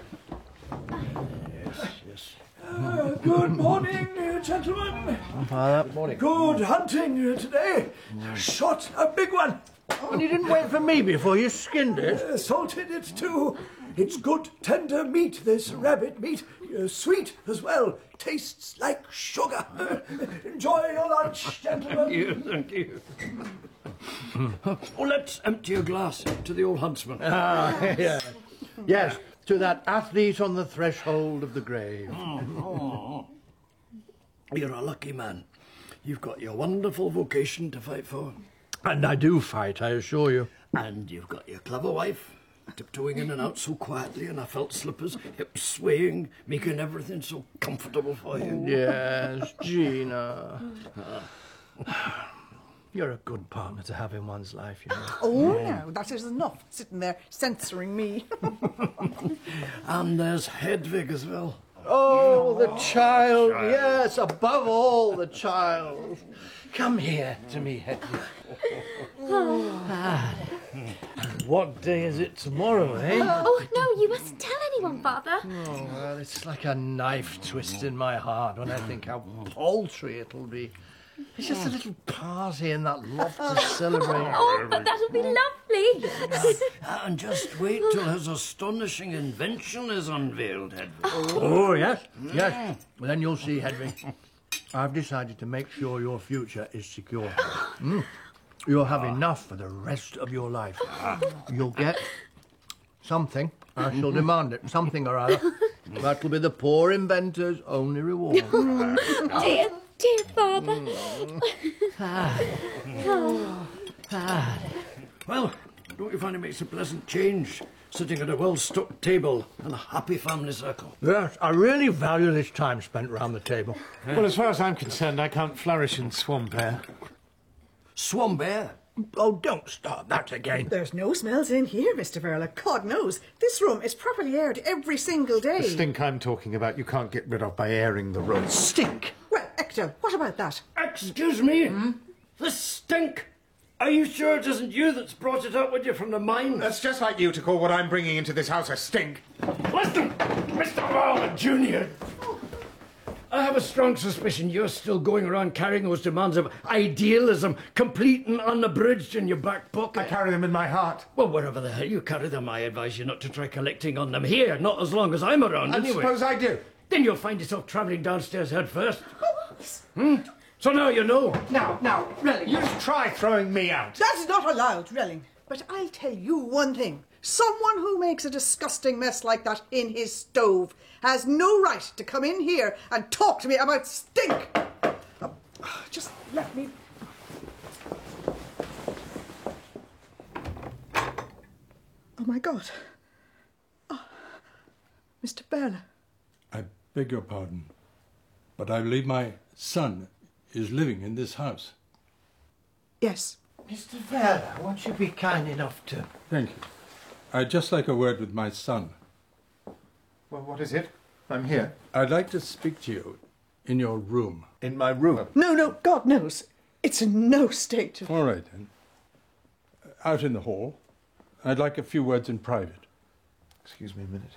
Yes, yes. Uh, good morning, uh, gentlemen. Father. Good morning. Good hunting uh, today. Shot a big one. Oh, and you didn't wait for me before you skinned it? Uh, salted it too. It's good, tender meat, this rabbit meat. Uh, sweet as well. Tastes like sugar. Enjoy your lunch, gentlemen. Thank you, thank you. Oh, let's empty a glass to the old huntsman. Ah, yeah. Yes, to that athlete on the threshold of the grave. Oh, oh. You're a lucky man. You've got your wonderful vocation to fight for. And I do fight, I assure you. And you've got your clever wife, tiptoeing in and out so quietly in her felt slippers, hips swaying, making everything so comfortable for you. Yes, Gina. You're a good partner to have in one's life, you know. Oh, no, that is enough, sitting there censoring me. And there's Hedvig as well. Oh, the child, yes, above all, the child. Come here to me, Hedwig. Ah. And what day is it tomorrow, eh? Oh, no, you mustn't tell anyone, Father. Oh, well, it's like a knife twist in my heart when I think how paltry it'll be. It's just a little party in that loft to celebrate. Oh, but that'll be lovely. Uh, and just wait till his astonishing invention is unveiled, Hedwig. Oh, yes, yes. Well, then you'll see, Hedwig. I've decided to make sure your future is secure. Mm. You'll have enough for the rest of your life. You'll get something. I shall demand it. Something or other. That'll be the poor inventor's only reward. Dear, dear Father. Oh. Well, don't you find it makes a pleasant change, sitting at a well-stocked table and a happy family circle? Yes, I really value this time spent round the table. Well, as far as I'm concerned, I can't flourish in swamp air. Swamp air? Oh, don't start that again. There's no smells in here, Mister Verla. God knows. This room is properly aired every single day. The stink I'm talking about you can't get rid of by airing the room. Stink? Well, Ecto, what about that? Excuse me? Hmm? The stink? Are you sure it isn't you that's brought it up with you from the mine? That's just like you to call what I'm bringing into this house a stink. Listen, Mister Verla Junior I have a strong suspicion you're still going around carrying those demands of idealism, complete and unabridged, in your back pocket. I carry them in my heart. Well, wherever the hell you carry them, I advise you not to try collecting on them here, not as long as I'm around, And anyway. suppose I do? Then you'll find yourself travelling downstairs head first. Hmm? So now you know. Now, now, Relling. You just try throwing me out. That's not allowed, Relling. But I'll tell you one thing. Someone who makes a disgusting mess like that in his stove has no right to come in here and talk to me about stink. Oh, just let me... Oh, my God. Oh, Mister Verla. I beg your pardon, but I believe my son is living in this house. Yes. Mister Verla, won't you be kind enough to... Thank you. I'd just like a word with my son. Well, what is it? I'm here. I'd like to speak to you in your room. In my room? No, no, God knows. It's in no state of... All right, then. Out in the hall. I'd like a few words in private. Excuse me a minute.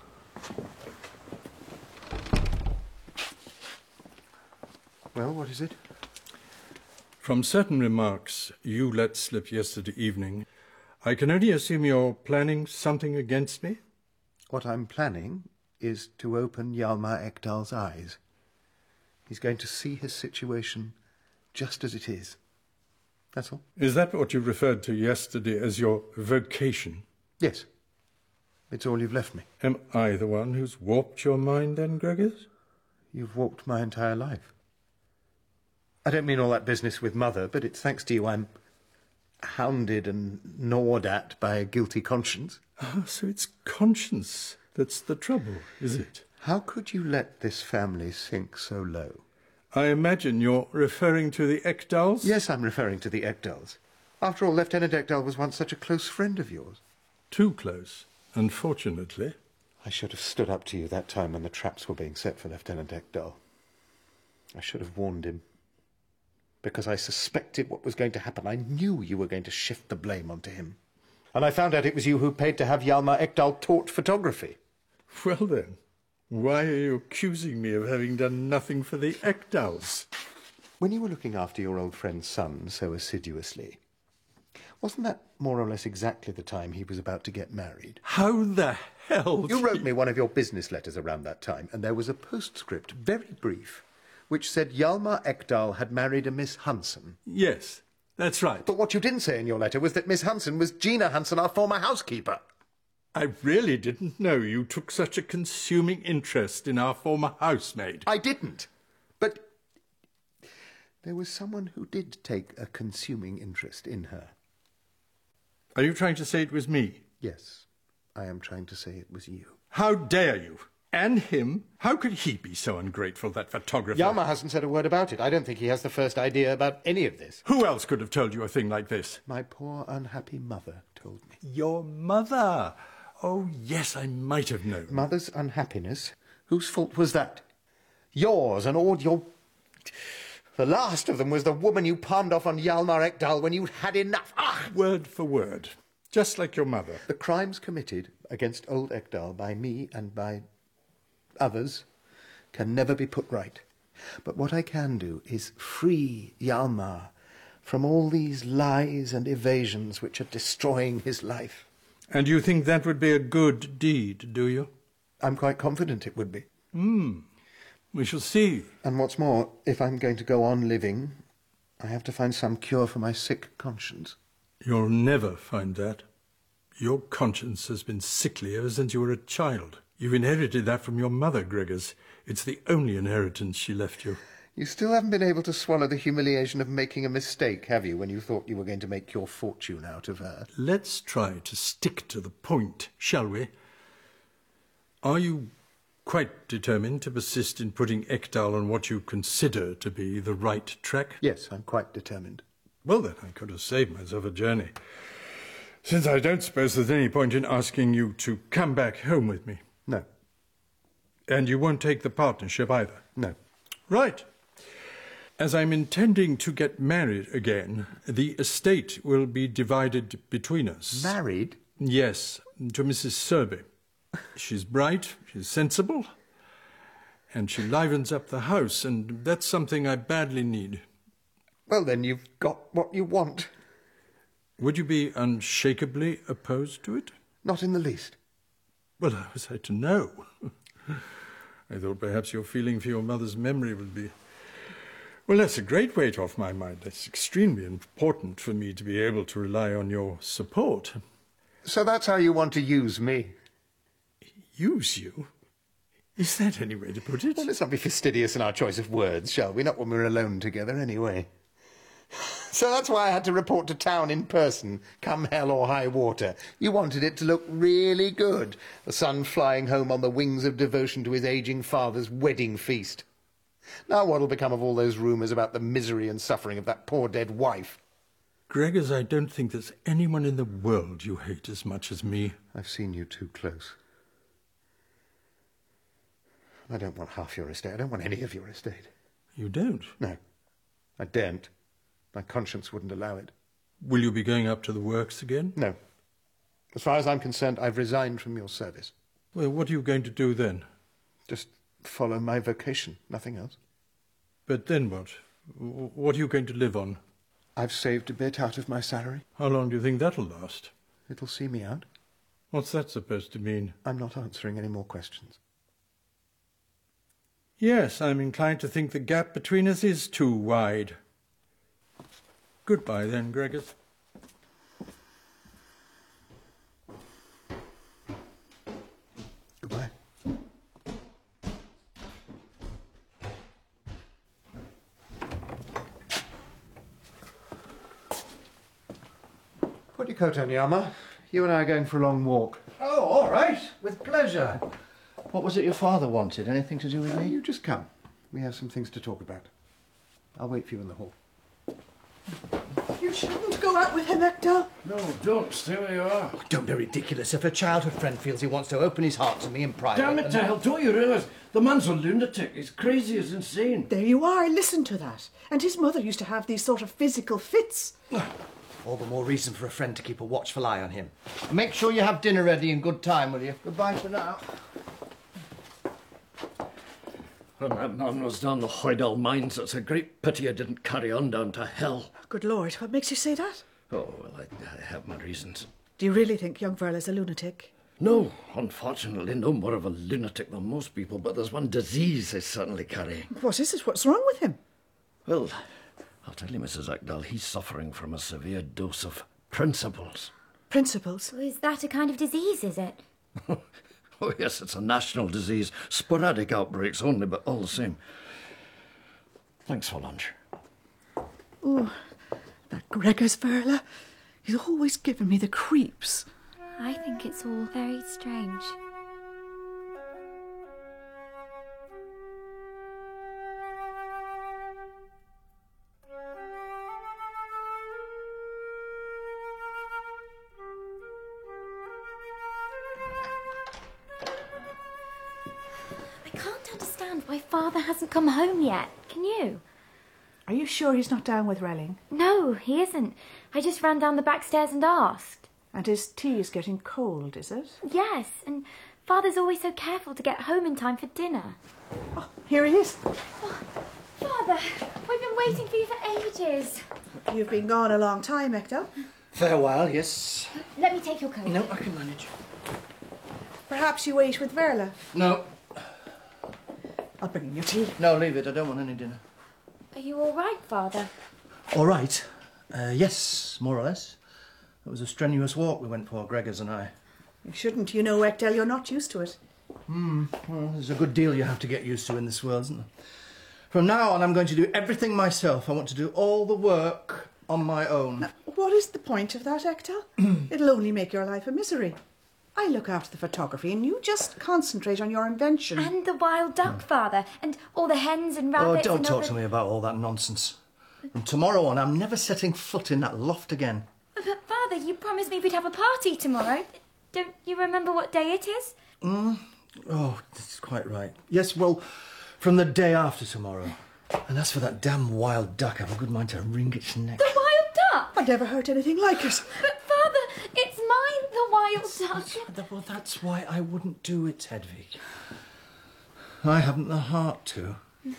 Well, what is it? From certain remarks you let slip yesterday evening, I can only assume you're planning something against me? What I'm planning is to open Hjalmar Ekdal's eyes. He's going to see his situation just as it is. That's all. Is that what you referred to yesterday as your vocation? Yes. It's all you've left me. Am I the one who's warped your mind then, Gregors? You've warped my entire life. I don't mean all that business with Mother, but it's thanks to you I'm hounded and gnawed at by a guilty conscience. Ah, so it's conscience that's the trouble, is it? How could you let this family sink so low? I imagine you're referring to the Ekdals? Yes, I'm referring to the Ekdals. After all, Lieutenant Ekdal was once such a close friend of yours. Too close, unfortunately. I should have stood up to you that time when the traps were being set for Lieutenant Ekdal. I should have warned him. Because I suspected what was going to happen. I knew you were going to shift the blame onto him. And I found out it was you who paid to have Hjalmar Ekdal taught photography. Well then, why are you accusing me of having done nothing for the Ekdals? When you were looking after your old friend's son so assiduously, wasn't that more or less exactly the time he was about to get married? How the hell... You wrote me one of your business letters around that time, and there was a postscript, very brief, which said Hjalmar Ekdal had married a Miss Hansen. Yes, that's right. But what you didn't say in your letter was that Miss Hansen was Gina Hansen, our former housekeeper. I really didn't know you took such a consuming interest in our former housemaid. I didn't. But there was someone who did take a consuming interest in her. Are you trying to say it was me? Yes, I am trying to say it was you. How dare you? And him? How could he be so ungrateful, that photographer? Hjalmar hasn't said a word about it. I don't think he has the first idea about any of this. Who else could have told you a thing like this? My poor, unhappy mother told me. Your mother? Oh, yes, I might have known. Mother's unhappiness Whose fault was that? Yours and all your... The last of them was the woman you palmed off on Hjalmar Ekdal when you'd had enough. Ah! Word for word. Just like your mother. The crimes committed against old Ekdal by me and by others can never be put right. But what I can do is free Hjalmar from all these lies and evasions which are destroying his life. And you think that would be a good deed, do you? I'm quite confident it would be. Hmm. We shall see. And what's more, if I'm going to go on living, I have to find some cure for my sick conscience. You'll never find that. Your conscience has been sickly ever since you were a child. You've inherited that from your mother, Gregors. It's the only inheritance she left you. You still haven't been able to swallow the humiliation of making a mistake, have you, when you thought you were going to make your fortune out of her? Let's try to stick to the point, shall we? Are you quite determined to persist in putting Ekdal on what you consider to be the right track? Yes, I'm quite determined. Well, then, I could have saved myself a journey. Since I don't suppose there's any point in asking you to come back home with me. No. And you won't take the partnership either? No. Right. As I'm intending to get married again, the estate will be divided between us. Married? Yes, to Missus Serby. She's bright, she's sensible, and she livens up the house, and that's something I badly need. Well, then you've got what you want. Would you be unshakably opposed to it? Not in the least. Well, how was I to know? I thought perhaps your feeling for your mother's memory would be... Well, that's a great weight off my mind. It's extremely important for me to be able to rely on your support. So that's how you want to use me? Use you? Is that any way to put it? Well, let's not be fastidious in our choice of words, shall we? Not when we're alone together, anyway. So that's why I had to report to town in person, come hell or high water. You wanted it to look really good, the son flying home on the wings of devotion to his ageing father's wedding feast. Now what'll become of all those rumours about the misery and suffering of that poor dead wife? Gregors, I don't think there's anyone in the world you hate as much as me. I've seen you too close. I don't want half your estate. I don't want any of your estate. You don't? No. I daren't. My conscience wouldn't allow it. Will you be going up to the works again? No. As far as I'm concerned, I've resigned from your service. Well, what are you going to do then? Just follow my vocation, nothing else. But then what? What are you going to live on? I've saved a bit out of my salary. How long do you think that'll last? It'll see me out. What's that supposed to mean? I'm not answering any more questions. Yes, I'm inclined to think the gap between us is too wide. Goodbye then, Gregors. Goodbye. Put your coat on, Hjalmar. You and I are going for a long walk. Oh, all right. With pleasure. What was it your father wanted? Anything to do with me? You just come. We have some things to talk about. I'll wait for you in the hall. You shouldn't go out with him, Ekdal. No, don't. Stay where you are. Oh, don't be ridiculous. If a childhood friend feels he wants to open his heart to me in private... Damn it to hell, don't you realise? The man's a lunatic. He's crazy, he's insane. There you are. Listen to that. And his mother used to have these sort of physical fits. All the more reason for a friend to keep a watchful eye on him. Make sure you have dinner ready in good time, will you? Goodbye for now. When that man was down the Hoydal mines, it's a great pity I didn't carry on down to hell. Good Lord, what makes you say that? Oh, well, I, I have my reasons. Do you really think young Verla's a lunatic? No, unfortunately, no more of a lunatic than most people, but there's one disease he's certainly carrying. What is it? What's wrong with him? Well, I'll tell you, Missus Ekdal, he's suffering from a severe dose of principles. Principles? Well, is that a kind of disease, is it? Oh, yes, it's a national disease. Sporadic outbreaks only, but all the same. Thanks for lunch. Oh, that Gregors Verla. He's always giving me the creeps. I think it's all very strange. understand why Father hasn't come home yet. Can you? Are you sure he's not down with Relling? No, he isn't. I just ran down the back stairs and asked. And his tea is getting cold, is it? Yes, and Father's always so careful to get home in time for dinner. Oh, here he is. Oh, Father, we've been waiting for you for ages. You've been gone a long time, Ecto. Fair while, yes. Let me take your coat. No, I can manage. Perhaps you ate with Verla. No. I'll bring in your tea. No, leave it. I don't want any dinner. Are you all right, Father? All right. Uh, yes, more or less. It was a strenuous walk we went for, Gregors and I. You shouldn't. You know, Ectel, you're not used to it. Hmm. Well, there's a good deal you have to get used to in this world, isn't there? From now on, I'm going to do everything myself. I want to do all the work on my own. Now, what is the point of that, Ectel? It'll only make your life a misery. I look after the photography and you just concentrate on your invention. And the wild duck, Father, and all the hens and Oh, rabbits don't and talk other... to me about all that nonsense. From tomorrow on, I'm never setting foot in that loft again. But, Father, you promised me we'd have a party tomorrow. Don't you remember what day it is? Mm. Oh, that's quite right. Yes, well, from the day after tomorrow. And as for that damn wild duck, I've a good mind to wring its neck. The wild duck? I never heard anything like it. But, Father, it's mine, the wild duck. Well, that's why I wouldn't do it, Hedvig. I haven't the heart to.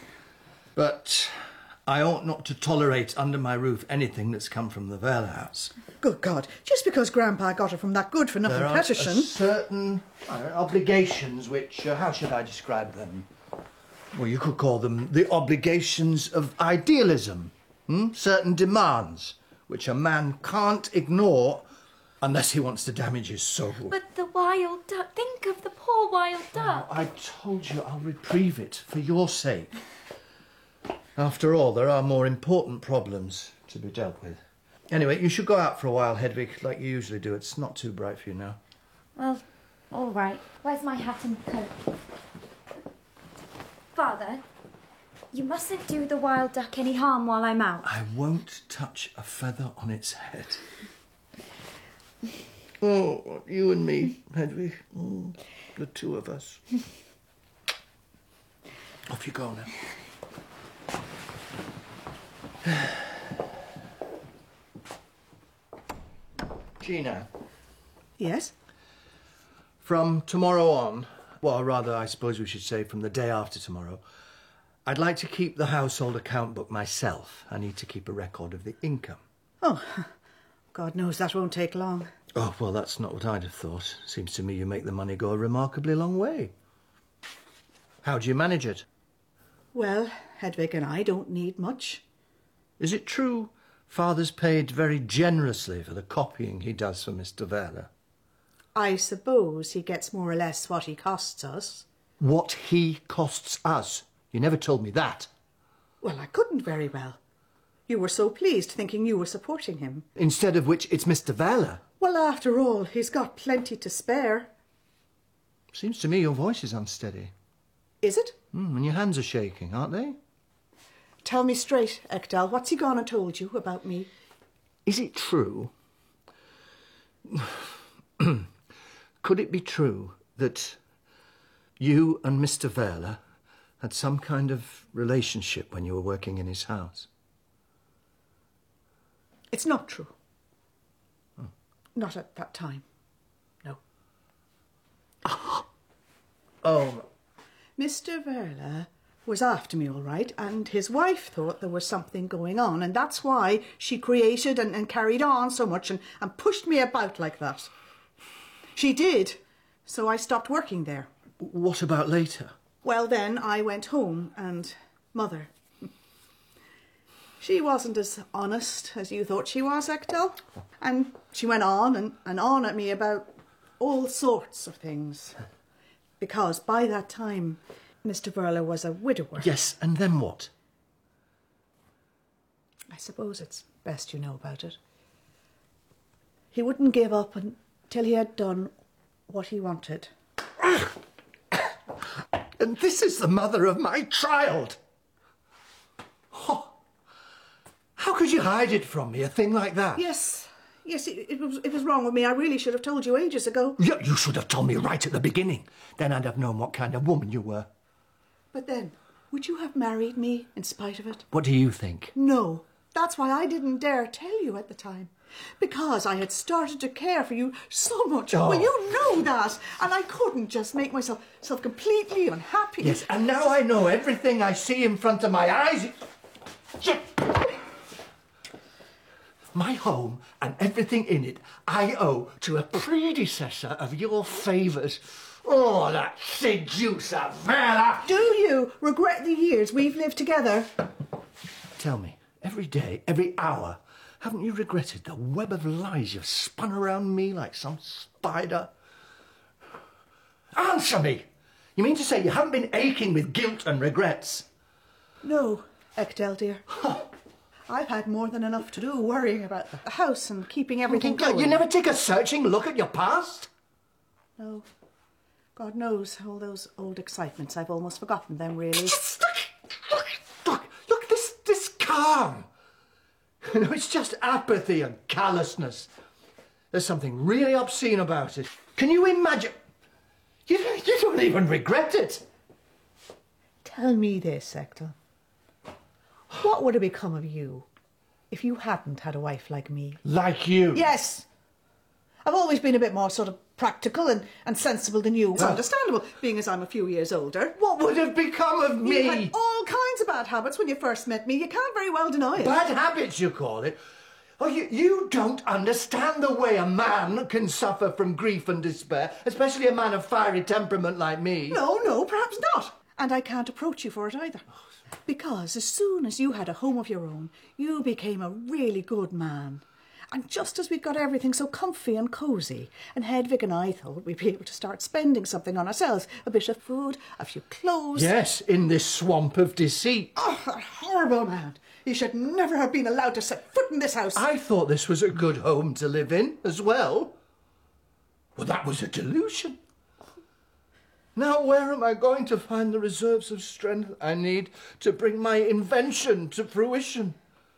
But I ought not to tolerate under my roof anything that's come from the Verla house. Good God, just because Grandpa got it from that good-for-nothing There are Petterson... certain uh, obligations which, uh, how should I describe them? Well, you could call them the obligations of idealism. Hmm? Certain demands which a man can't ignore unless he wants to damage his soul. But the wild duck, think of the poor wild duck. Oh, I told you I'll reprieve it for your sake. After all, there are more important problems to be dealt with. Anyway, you should go out for a while, Hedvig, like you usually do. It's not too bright for you now. Well, all right. Where's my hat and coat? Father, you mustn't do the wild duck any harm while I'm out. I won't touch a feather on its head. Oh, you and me, Hedvig. Mm, the two of us. Off you go now. Gina. Yes? From tomorrow on, well, rather, I suppose we should say from the day after tomorrow, I'd like to keep the household account book myself. I need to keep a record of the income. Oh, God knows that won't take long. Oh, well, that's not what I'd have thought. Seems to me you make the money go a remarkably long way. How do you manage it? Well, Hedvig and I don't need much. Is it true Father's paid very generously for the copying he does for Mister Verla? I suppose he gets more or less what he costs us. What he costs us? You never told me that. Well, I couldn't very well. You were so pleased thinking you were supporting him. Instead of which, it's Mister Verla. Well, after all, he's got plenty to spare. Seems to me your voice is unsteady. Is it? Mm, and your hands are shaking, aren't they? Tell me straight, Ekdal, what's he gone and told you about me? Is it true? Could it be true that you and Mister Verla had some kind of relationship when you were working in his house? It's not true. Oh. Not at that time. No. Oh. Mister Verla was after me all right, and his wife thought there was something going on, and that's why she created and, and carried on so much and, and pushed me about like that. She did, so I stopped working there. What about later? Well, then I went home, and Mother... She wasn't as honest as you thought she was, Ekdal. And she went on and, and on at me about all sorts of things. Because by that time, Mister Verla was a widower. Yes, and then what? I suppose it's best you know about it. He wouldn't give up until he had done what he wanted. And this is the mother of my child! Oh. How could you hide it from me, a thing like that? Yes, yes, it, it, was, it was wrong with me. I really should have told you ages ago. Yeah, you should have told me right at the beginning. Then I'd have known what kind of woman you were. But then, would you have married me in spite of it? What do you think? No. That's why I didn't dare tell you at the time. Because I had started to care for you so much. Oh. Well, you know that. And I couldn't just make myself self completely unhappy. Yes, and now I know everything I see in front of my eyes. My home and everything in it I owe to a predecessor of your favours. Oh, that seducer Vela! Do you regret the years we've lived together? Tell me, every day, every hour, haven't you regretted the web of lies you've spun around me like some spider? Answer me! You mean to say you haven't been aching with guilt and regrets? No, Echdel, dear. I've had more than enough to do worrying about the house and keeping everything going. You never take a searching look at your past? No. God knows, all those old excitements, I've almost forgotten them, really. Just look, look, look, look, this, this calm. You know, it's just apathy and callousness. There's something really obscene about it. Can you imagine? You, you don't even regret it. Tell me this, Echdel. What would have become of you if you hadn't had a wife like me? Like you? Yes. I've always been a bit more sort of practical and, and sensible than you. It's Well, understandable, being as I'm a few years older. What would have become of me? You had all kinds of bad habits when you first met me. You can't very well deny it. Bad habits, you call it? Oh, you, you don't understand the way a man can suffer from grief and despair, especially a man of fiery temperament like me. No, no, perhaps not. And I can't approach you for it either. Because as soon as you had a home of your own, you became a really good man. And just as we got everything so comfy and cosy, and Hedvig and I thought we'd be able to start spending something on ourselves, a bit of food, a few clothes... Yes, in this swamp of deceit. Oh, that horrible man. He should never have been allowed to set foot in this house. I thought this was a good home to live in as well. Well, that was a delusion. Now where am I going to find the reserves of strength I need to bring my invention to fruition?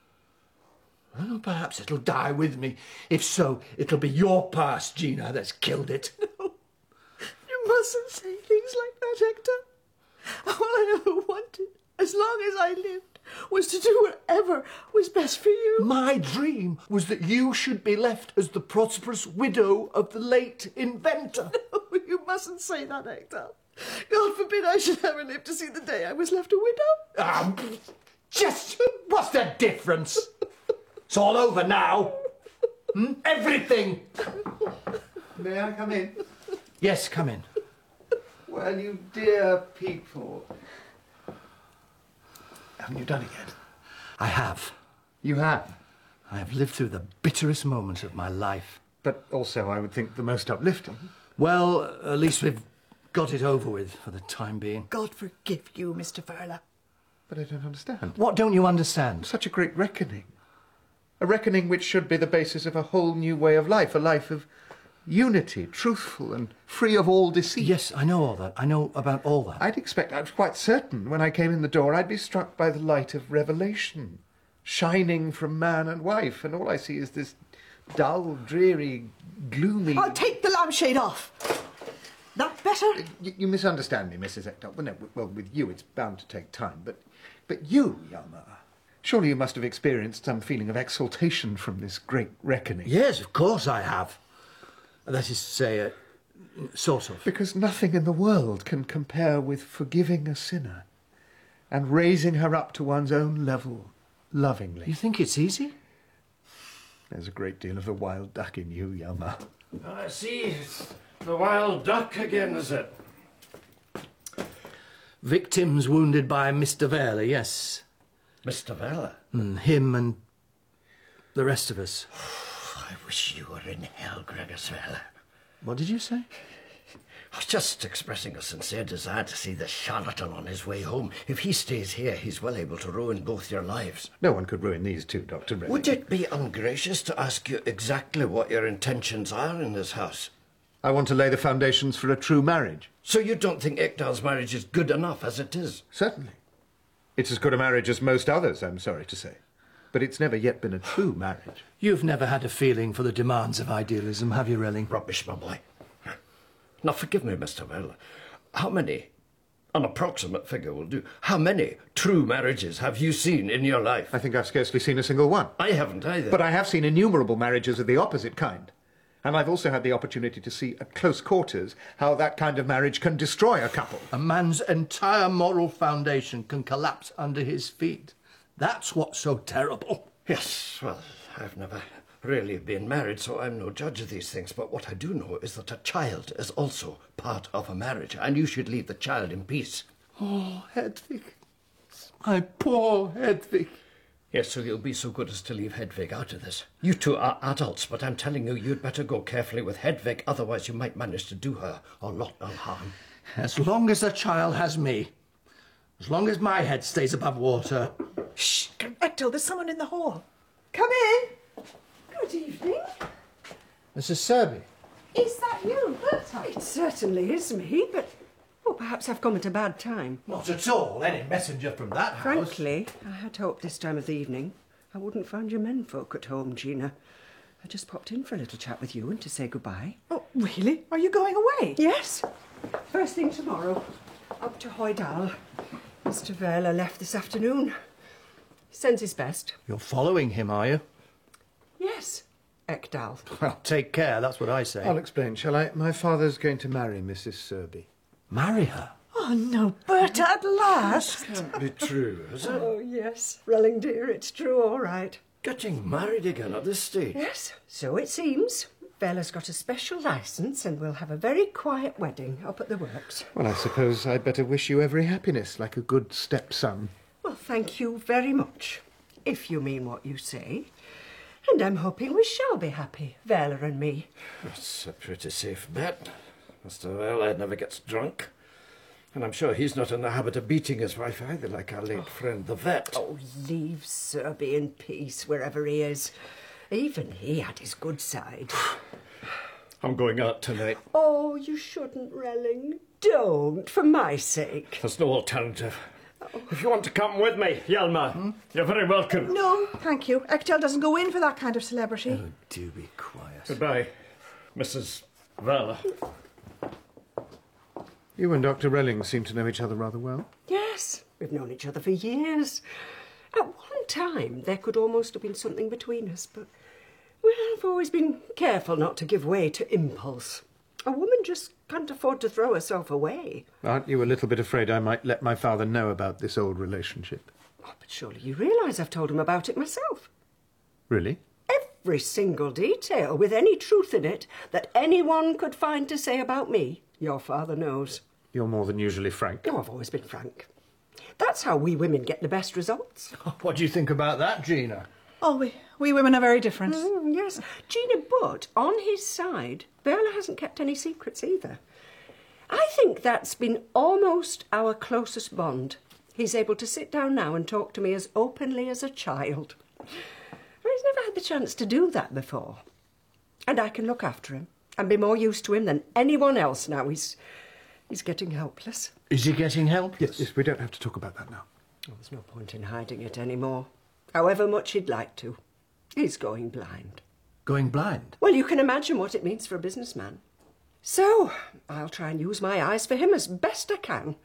Well, perhaps it'll die with me. If so, it'll be your past, Gina, that's killed it. No, you mustn't say things like that, Hector. All I ever wanted, as long as I lived, was to do whatever was best for you. My dream was that you should be left as the prosperous widow of the late inventor. No, you mustn't say that, Hector. God forbid I should ever live to see the day I was left a widow. Um, just, what's the difference? It's all over now. Hmm? Everything. May I come in? Yes, come in. Well, you dear people. Haven't you done it yet? I have. You have? I have lived through the bitterest moments of my life. But also, I would think, the most uplifting. Well, at least we've got it over with for the time being. God forgive you, Mister Furler. But I don't understand. What don't you understand? Such a great reckoning. A reckoning which should be the basis of a whole new way of life, a life of unity, truthful and free of all deceit. Yes, I know all that. I know about all that. I'd expect, I was quite certain, when I came in the door, I'd be struck by the light of revelation, shining from man and wife, and all I see is this dull, dreary, gloomy... I'll take the lampshade off. That better? You, you misunderstand me, Missus Echdel. Well, no, well, with you it's bound to take time, but, but you, Yalma, surely you must have experienced some feeling of exaltation from this great reckoning. Yes, of course I have. That is to say, uh, sort of. Because nothing in the world can compare with forgiving a sinner and raising her up to one's own level lovingly. You think it's easy? There's a great deal of the wild duck in you, Yalma. I see. It's the wild duck again, is it? Victims wounded by Mister Vela, yes. Mister Vela? Mm, him and the rest of us. I wish you were in hell, Gregors Vela. What did you say? I was just expressing a sincere desire to see the charlatan on his way home. If he stays here, he's well able to ruin both your lives. No one could ruin these two, Doctor Redding. Would it be ungracious to ask you exactly what your intentions are in this house? I want to lay the foundations for a true marriage. So you don't think Echdal's marriage is good enough as it is? Certainly. It's as good a marriage as most others, I'm sorry to say. But it's never yet been a true marriage. You've never had a feeling for the demands of idealism, have you, Relling? Rubbish, my boy. Now, forgive me, Mister Vela. How many An approximate figure will do. How many true marriages have you seen in your life? I think I've scarcely seen a single one. I haven't either. But I have seen innumerable marriages of the opposite kind. And I've also had the opportunity to see at close quarters how that kind of marriage can destroy a couple. A man's entire moral foundation can collapse under his feet. That's what's so terrible. Yes, well, I've never really been married, so I'm no judge of these things. But what I do know is that a child is also part of a marriage, and you should leave the child in peace. Oh, Hedvig. My poor Hedvig. Yes, so you'll be so good as to leave Hedvig out of this. You two are adults, but I'm telling you, you'd better go carefully with Hedvig, otherwise you might manage to do her a lot of harm. As long as the child has me, as long as my head stays above water. Shh! Ectel, there's someone in the hall. Come in. Good evening. Missus Serby. Is that you, Berta? It certainly is me, but... Oh, perhaps I've come at a bad time. Not at all. Any messenger from that house. Frankly, I had hoped this time of the evening I wouldn't find your menfolk at home, Gina. I just popped in for a little chat with you and to say goodbye. Oh, really? Are you going away? Yes. First thing tomorrow. Up to Hoydal. Mister Vela left this afternoon. Sends his best. You're following him, are you? Yes, Ekdal. Well, take care, that's what I say. I'll explain, shall I? My father's going to marry Missus Serby. Marry her? Oh, no, Berta, at last. This can't be true, is it? Oh, yes. Relling, dear, it's true, all right. Getting married again at this stage? Yes, so it seems. Bella's got a special licence and we'll have a very quiet wedding up at the works. Well, I suppose I'd better wish you every happiness, like a good stepson. Well, thank you very much, if you mean what you say. And I'm hoping we shall be happy, Vela and me. That's a pretty safe bet. Mister Vela never gets drunk. And I'm sure he's not in the habit of beating his wife either, like our late oh. friend, the vet. Oh, leave Serby in peace, wherever he is. Even he had his good side. I'm going out tonight. Oh, you shouldn't, Relling. Don't, for my sake. There's no alternative. Oh. If you want to come with me, Hjalmar, hmm? you're very welcome. No, thank you. Ektel doesn't go in for that kind of celebrity. Oh, do be quiet. Goodbye, Missus Vela. You and Doctor Relling seem to know each other rather well. Yes, we've known each other for years. At one time, there could almost have been something between us, but well, I've always been careful not to give way to impulse. A woman just can't afford to throw herself away. Aren't you a little bit afraid I might let my father know about this old relationship? Oh, but surely you realise I've told him about it myself. Really? Every single detail, with any truth in it, that anyone could find to say about me, your father knows. You're more than usually frank. No, I've always been frank. That's how we women get the best results. What do you think about that, Gina? Oh, we, we women are very different. Mm, yes. Gina, but on his side, Bella hasn't kept any secrets either. I think that's been almost our closest bond. He's able to sit down now and talk to me as openly as a child. He's never had the chance to do that before. And I can look after him and be more used to him than anyone else now. He's... He's getting helpless. Is he getting helpless? Yes, yes, we don't have to talk about that now. Oh, there's no point in hiding it anymore. However much he'd like to. He's going blind. Going blind? Well, you can imagine what it means for a businessman. So, I'll try and use my eyes for him as best I can.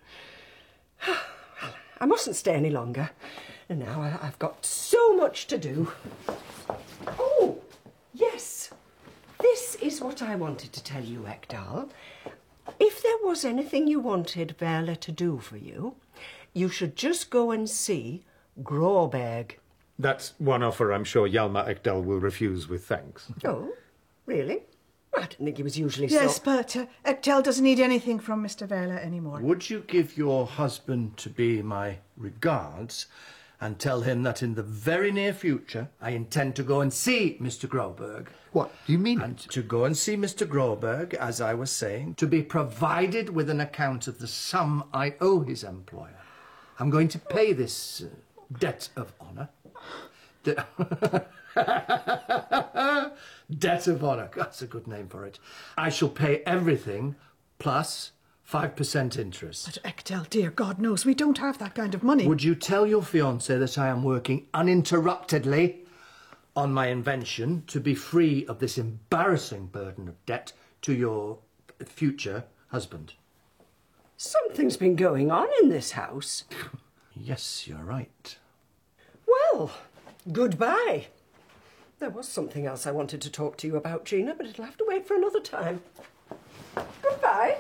I mustn't stay any longer. And now I've got so much to do. Oh, yes. This is what I wanted to tell you, Ekdal. If there was anything you wanted Vela to do for you, you should just go and see Gråberg. That's one offer I'm sure Hjalmar Ekdal will refuse with thanks. Oh, really? I didn't think he was usually yes, so... Yes, but uh, Ekdal doesn't need anything from Mister Vela anymore. Would you give your husband-to-be my regards and tell him that in the very near future I intend to go and see Mister Gråberg? What do you mean? And to go and see Mister Gråberg, as I was saying, to be provided with an account of the sum I owe his employer. I'm going to pay this uh, debt of honour. De debt of honour. That's a good name for it. I shall pay everything plus five percent interest. But Ekdal, dear God knows we don't have that kind of money. Would you tell your fiancé that I am working uninterruptedly on my invention to be free of this embarrassing burden of debt to your future husband? Something's been going on in this house. Yes, you're right. Well, goodbye. There was something else I wanted to talk to you about, Gina, but it'll have to wait for another time. Goodbye.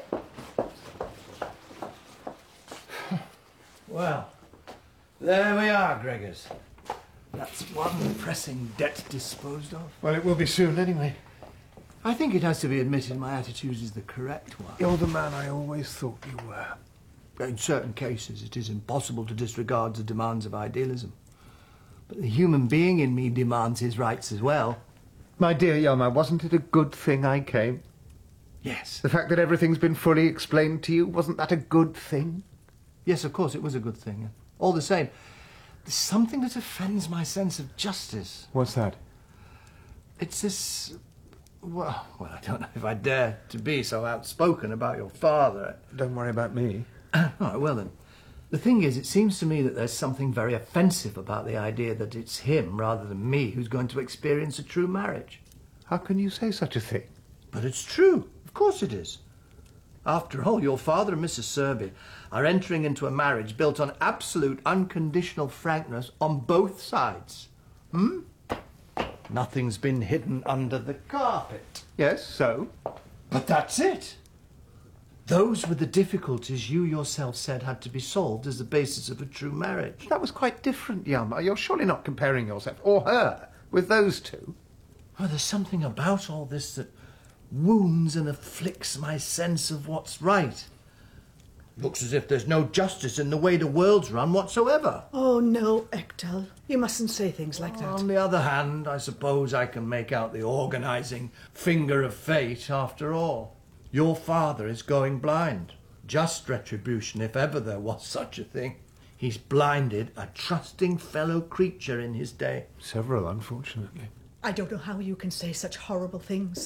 Well, there we are, Gregors. That's one pressing debt disposed of. Well, it will be soon anyway. I think it has to be admitted my attitude is the correct one. You're the man I always thought you were. In certain cases, it is impossible to disregard the demands of idealism. But the human being in me demands his rights as well. My dear Yelma, wasn't it a good thing I came? Yes. The fact that everything's been fully explained to you, wasn't that a good thing? Yes, of course, it was a good thing. All the same, there's something that offends my sense of justice. What's that? It's this... Well, well, I don't know if I dare to be so outspoken about your father. Don't worry about me. All right, well then. The thing is, it seems to me that there's something very offensive about the idea that it's him rather than me who's going to experience a true marriage. How can you say such a thing? But it's true. Of course it is. After all, your father and Missus Serby are entering into a marriage built on absolute, unconditional frankness on both sides. Hmm? Nothing's been hidden under the carpet. Yes, so? But that's it. Those were the difficulties you yourself said had to be solved as the basis of a true marriage. That was quite different, Yelma. You're surely not comparing yourself, or her, with those two. Well, there's something about all this that wounds and afflicts my sense of what's right. Looks as if there's no justice in the way the world's run whatsoever. Oh, no, Ekdal. You mustn't say things like that. On the other hand, I suppose I can make out the organising finger of fate after all. Your father is going blind. Just retribution, if ever there was such a thing. He's blinded a trusting fellow creature in his day. Several, unfortunately. I don't know how you can say such horrible things.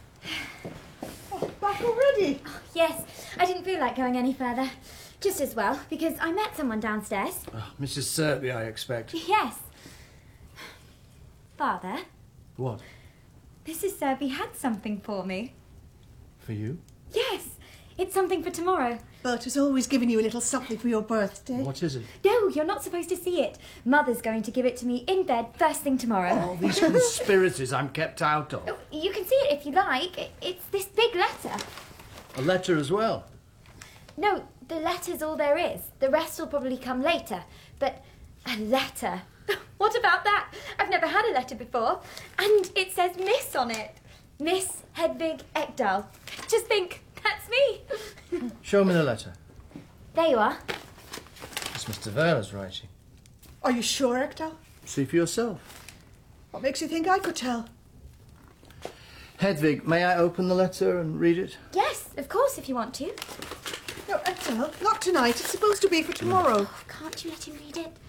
Oh, back already? Oh, yes, I didn't feel like going any further. Just as well, because I met someone downstairs. Oh, Missus Serby, I expect. Yes. Father? What? Missus Serby had something for me. For you? Yes, it's something for tomorrow. Bert has always given you a little something for your birthday. What is it? No, you're not supposed to see it. Mother's going to give it to me in bed first thing tomorrow. All these conspiracies I'm kept out of. Oh, you can see it if you like. It's this big letter. A letter as well? No, the letter's all there is. The rest will probably come later. But a letter? What about that? I've never had a letter before. And it says Miss on it. Miss Hedvig Ekdal. Just think, that's me. Show me the letter. There you are. It's Mister Werner's writing. Are you sure, Ekdal? See for yourself. What makes you think I could tell? Hedvig, may I open the letter and read it? Yes, of course, if you want to. No, Ekdal, not tonight. It's supposed to be for tomorrow. Oh, can't you let him read it?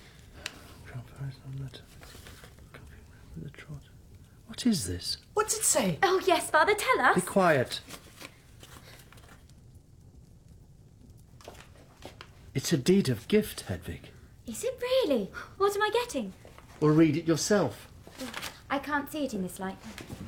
What is this? What's it say? Oh, yes, Father, tell us. Be quiet. It's a deed of gift, Hedvig. Is it really? What am I getting? Well, read it yourself. I can't see it in this light.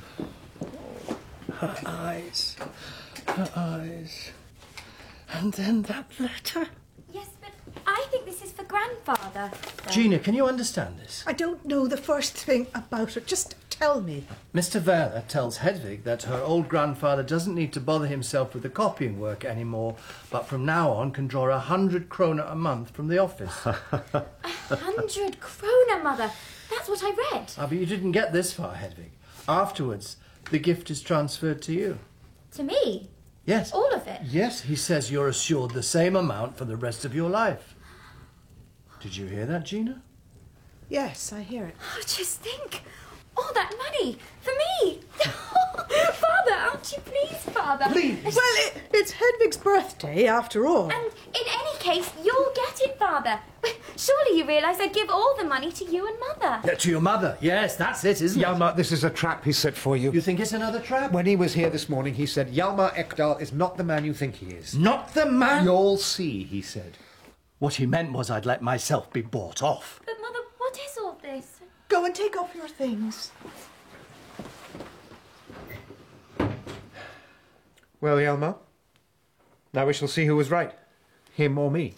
Her eyes. Her eyes. And then that letter. Yes, but I think this is for Grandfather. Gina, can you understand this? I don't know the first thing about it. Just tell me. Mister Werner tells Hedvig that her old grandfather doesn't need to bother himself with the copying work anymore, but from now on can draw a hundred kroner a month from the office. A hundred kroner, Mother. That's what I read. Ah, but you didn't get this far, Hedvig. Afterwards, the gift is transferred to you. To me? Yes. All of it? Yes, he says you're assured the same amount for the rest of your life. Did you hear that, Gina? Yes, I hear it. Oh, just think. All that money for me. Father, aren't you pleased, Father? Please. Well, it, it's Hedvig's birthday, after all. And in any case, you'll get it, Father. Surely you realise I'd give all the money to you and Mother. Yeah, to your mother. Yes, that's it, isn't Hjalmar, it? this is a trap he set for you. You think it's another trap? When he was here this morning, he said, Hjalmar Ekdal is not the man you think he is. Not the man? You'll see, he said. What he meant was I'd let myself be bought off. But, Mother, what is all this? Go and take off your things. Well, Hjalmar, now we shall see who was right. him or me.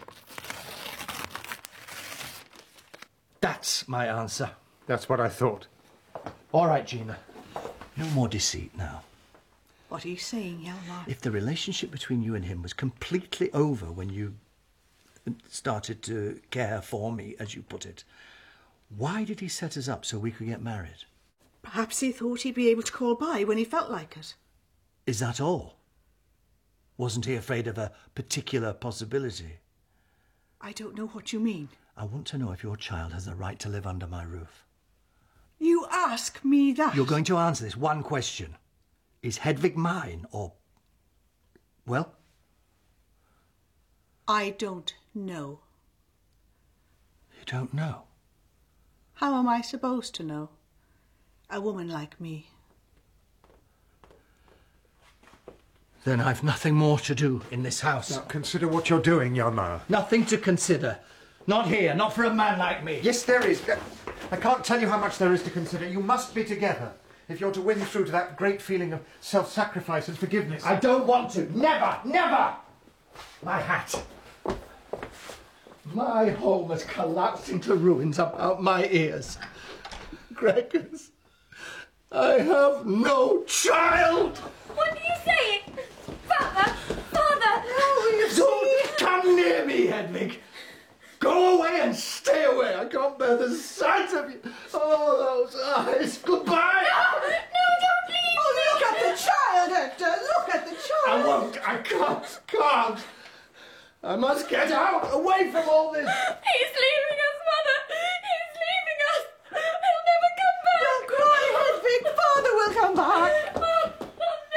That's my answer. That's what I thought. All right, Gina. No more deceit now. What are you saying, Hjalmar? If the relationship between you and him was completely over when you started to care for me, as you put it, why did he set us up so we could get married? Perhaps he thought he'd be able to call by when he felt like it. Is that all? Wasn't he afraid of a particular possibility? I don't know what you mean. I want to know if your child has the right to live under my roof. You ask me that? You're going to answer this one question. Is Hedvig mine or... well? I don't know. You don't know? How am I supposed to know? A woman like me. Then I've nothing more to do in this house. Now, consider what you're doing, Hjalmar. Nothing to consider. Not here, not for a man like me. Yes, there is. I can't tell you how much there is to consider. You must be together if you're to win through to that great feeling of self-sacrifice and forgiveness. I don't want to. Never, never! My hat. My home has collapsed into ruins about my ears. Gregers, I have no child! What are you saying? Father! Father! Don't come near me, Hedvig! Go away and stay away. I can't bear the sight of you. Oh, those eyes. Goodbye. No, no, don't leave. Oh, look at the child, Hector. Look at the child. I won't. I can't. Can't. I must get out, away from all this. He's leaving us, Mother. He's leaving us. He'll never come back. Don't cry, Hedvig. Father will come back. Oh, no.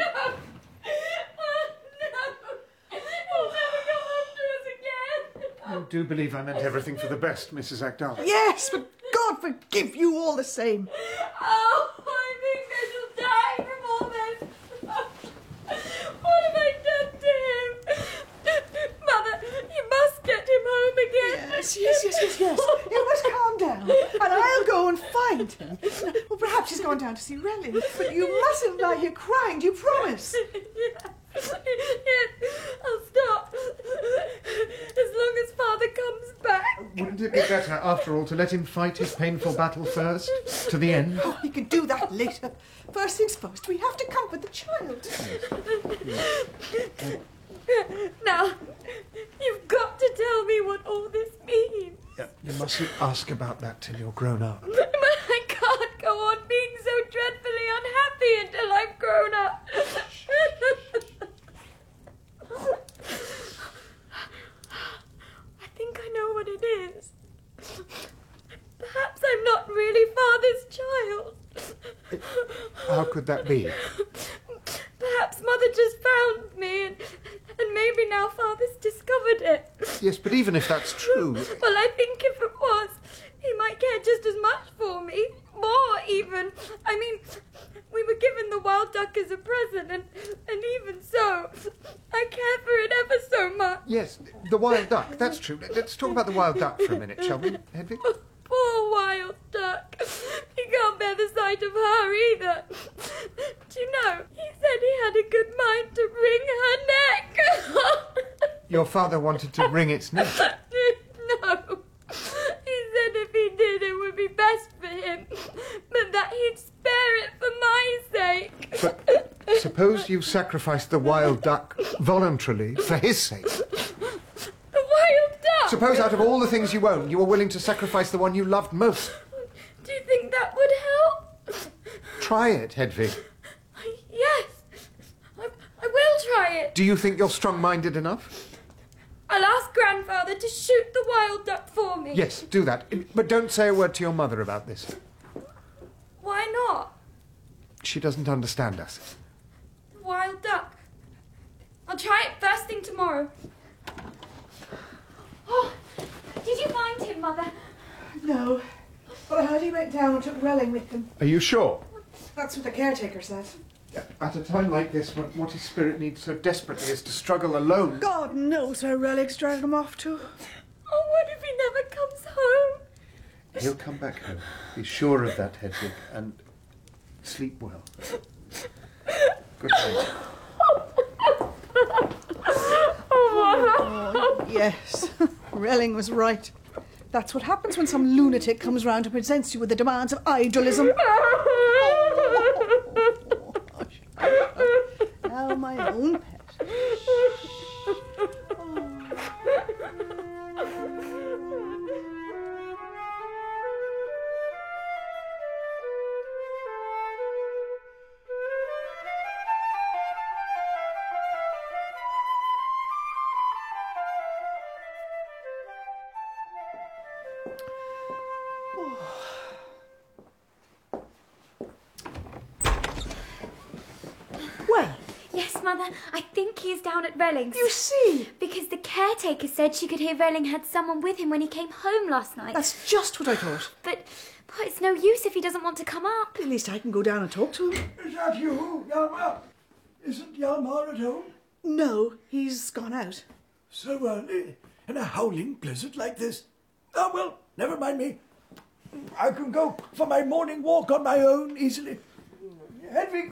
Oh, no. He'll never come home to us again. I do believe I meant everything for the best, Missus Akdal. Yes, but God forgive you all the same. Oh, I think I shall die from all this. What have I done to him? Mother, you must get him home again. Yes, yes, yes, yes, yes. You must calm down, and I'll go and find him. Well, perhaps he's gone down to see Relly, but you mustn't lie here crying. Do you promise? Yes, I'll stop. As long as Father comes back. Wouldn't it be better, after all, to let him fight his painful battle first, to the end? Oh, he can do that later. First things first, we have to comfort the child. Now, you've got to tell me what all this means. Yeah, you mustn't ask about that till you're grown up. But I can't go on being so dreadfully unhappy until I've grown up. I think I know what it is. Perhaps I'm not really Father's child. How could that be? Perhaps Mother just found me and, and maybe now Father's discovered it. Yes, but even if that's true... Well, I think if it was, he might care just as much for me. More, even. I mean, we were given the wild duck as a present, and, and even so, I care for it ever so much. Yes, the wild duck, that's true. Let's talk about the wild duck for a minute, shall we, Hedvig? Poor wild duck. He can't bear the sight of her either. Do you know, he said he had a good mind to wring her neck. Your father wanted to wring its neck? No. He said if he did, it would be best for him, but that he'd spare it for my sake. But suppose you sacrificed the wild duck voluntarily for his sake. The wild duck? Suppose out of all the things you own, you were willing to sacrifice the one you loved most. Do you think that would help? Try it, Hedvig. Yes, I, I will try it. Do you think you're strong-minded enough? I'll ask Grandfather to shoot the wild duck for me. Yes, do that. But don't say a word to your mother about this. Why not? She doesn't understand us. The wild duck. I'll try it first thing tomorrow. Oh, did you find him, Mother? No, but I heard he went down and took Relling with him. Are you sure? That's what the caretaker said. At a time like this, when what his spirit needs so desperately is to struggle alone. God knows where Rellick's dragged him off to. Oh, what if he never comes home? He'll come back home. Be sure of that, Hedvig, and sleep well. Good night. Oh, Yes, Relling was right. That's what happens when some lunatic comes round and presents you with the demands of idealism. Now my own pet. Well, Yes, Mother, I think he is down at Relling's. you see, Because the caretaker said she could hear Relling had someone with him when he came home last night. that's just what I thought. But, but it's no use if he doesn't want to come up. At least I can go down and talk to him. Is that you, Yalmar? Isn't Yalmar at home? No, he's gone out. So early, in a howling blizzard like this? Oh, well, never mind me. I can go for my morning walk on my own easily. Hedvig!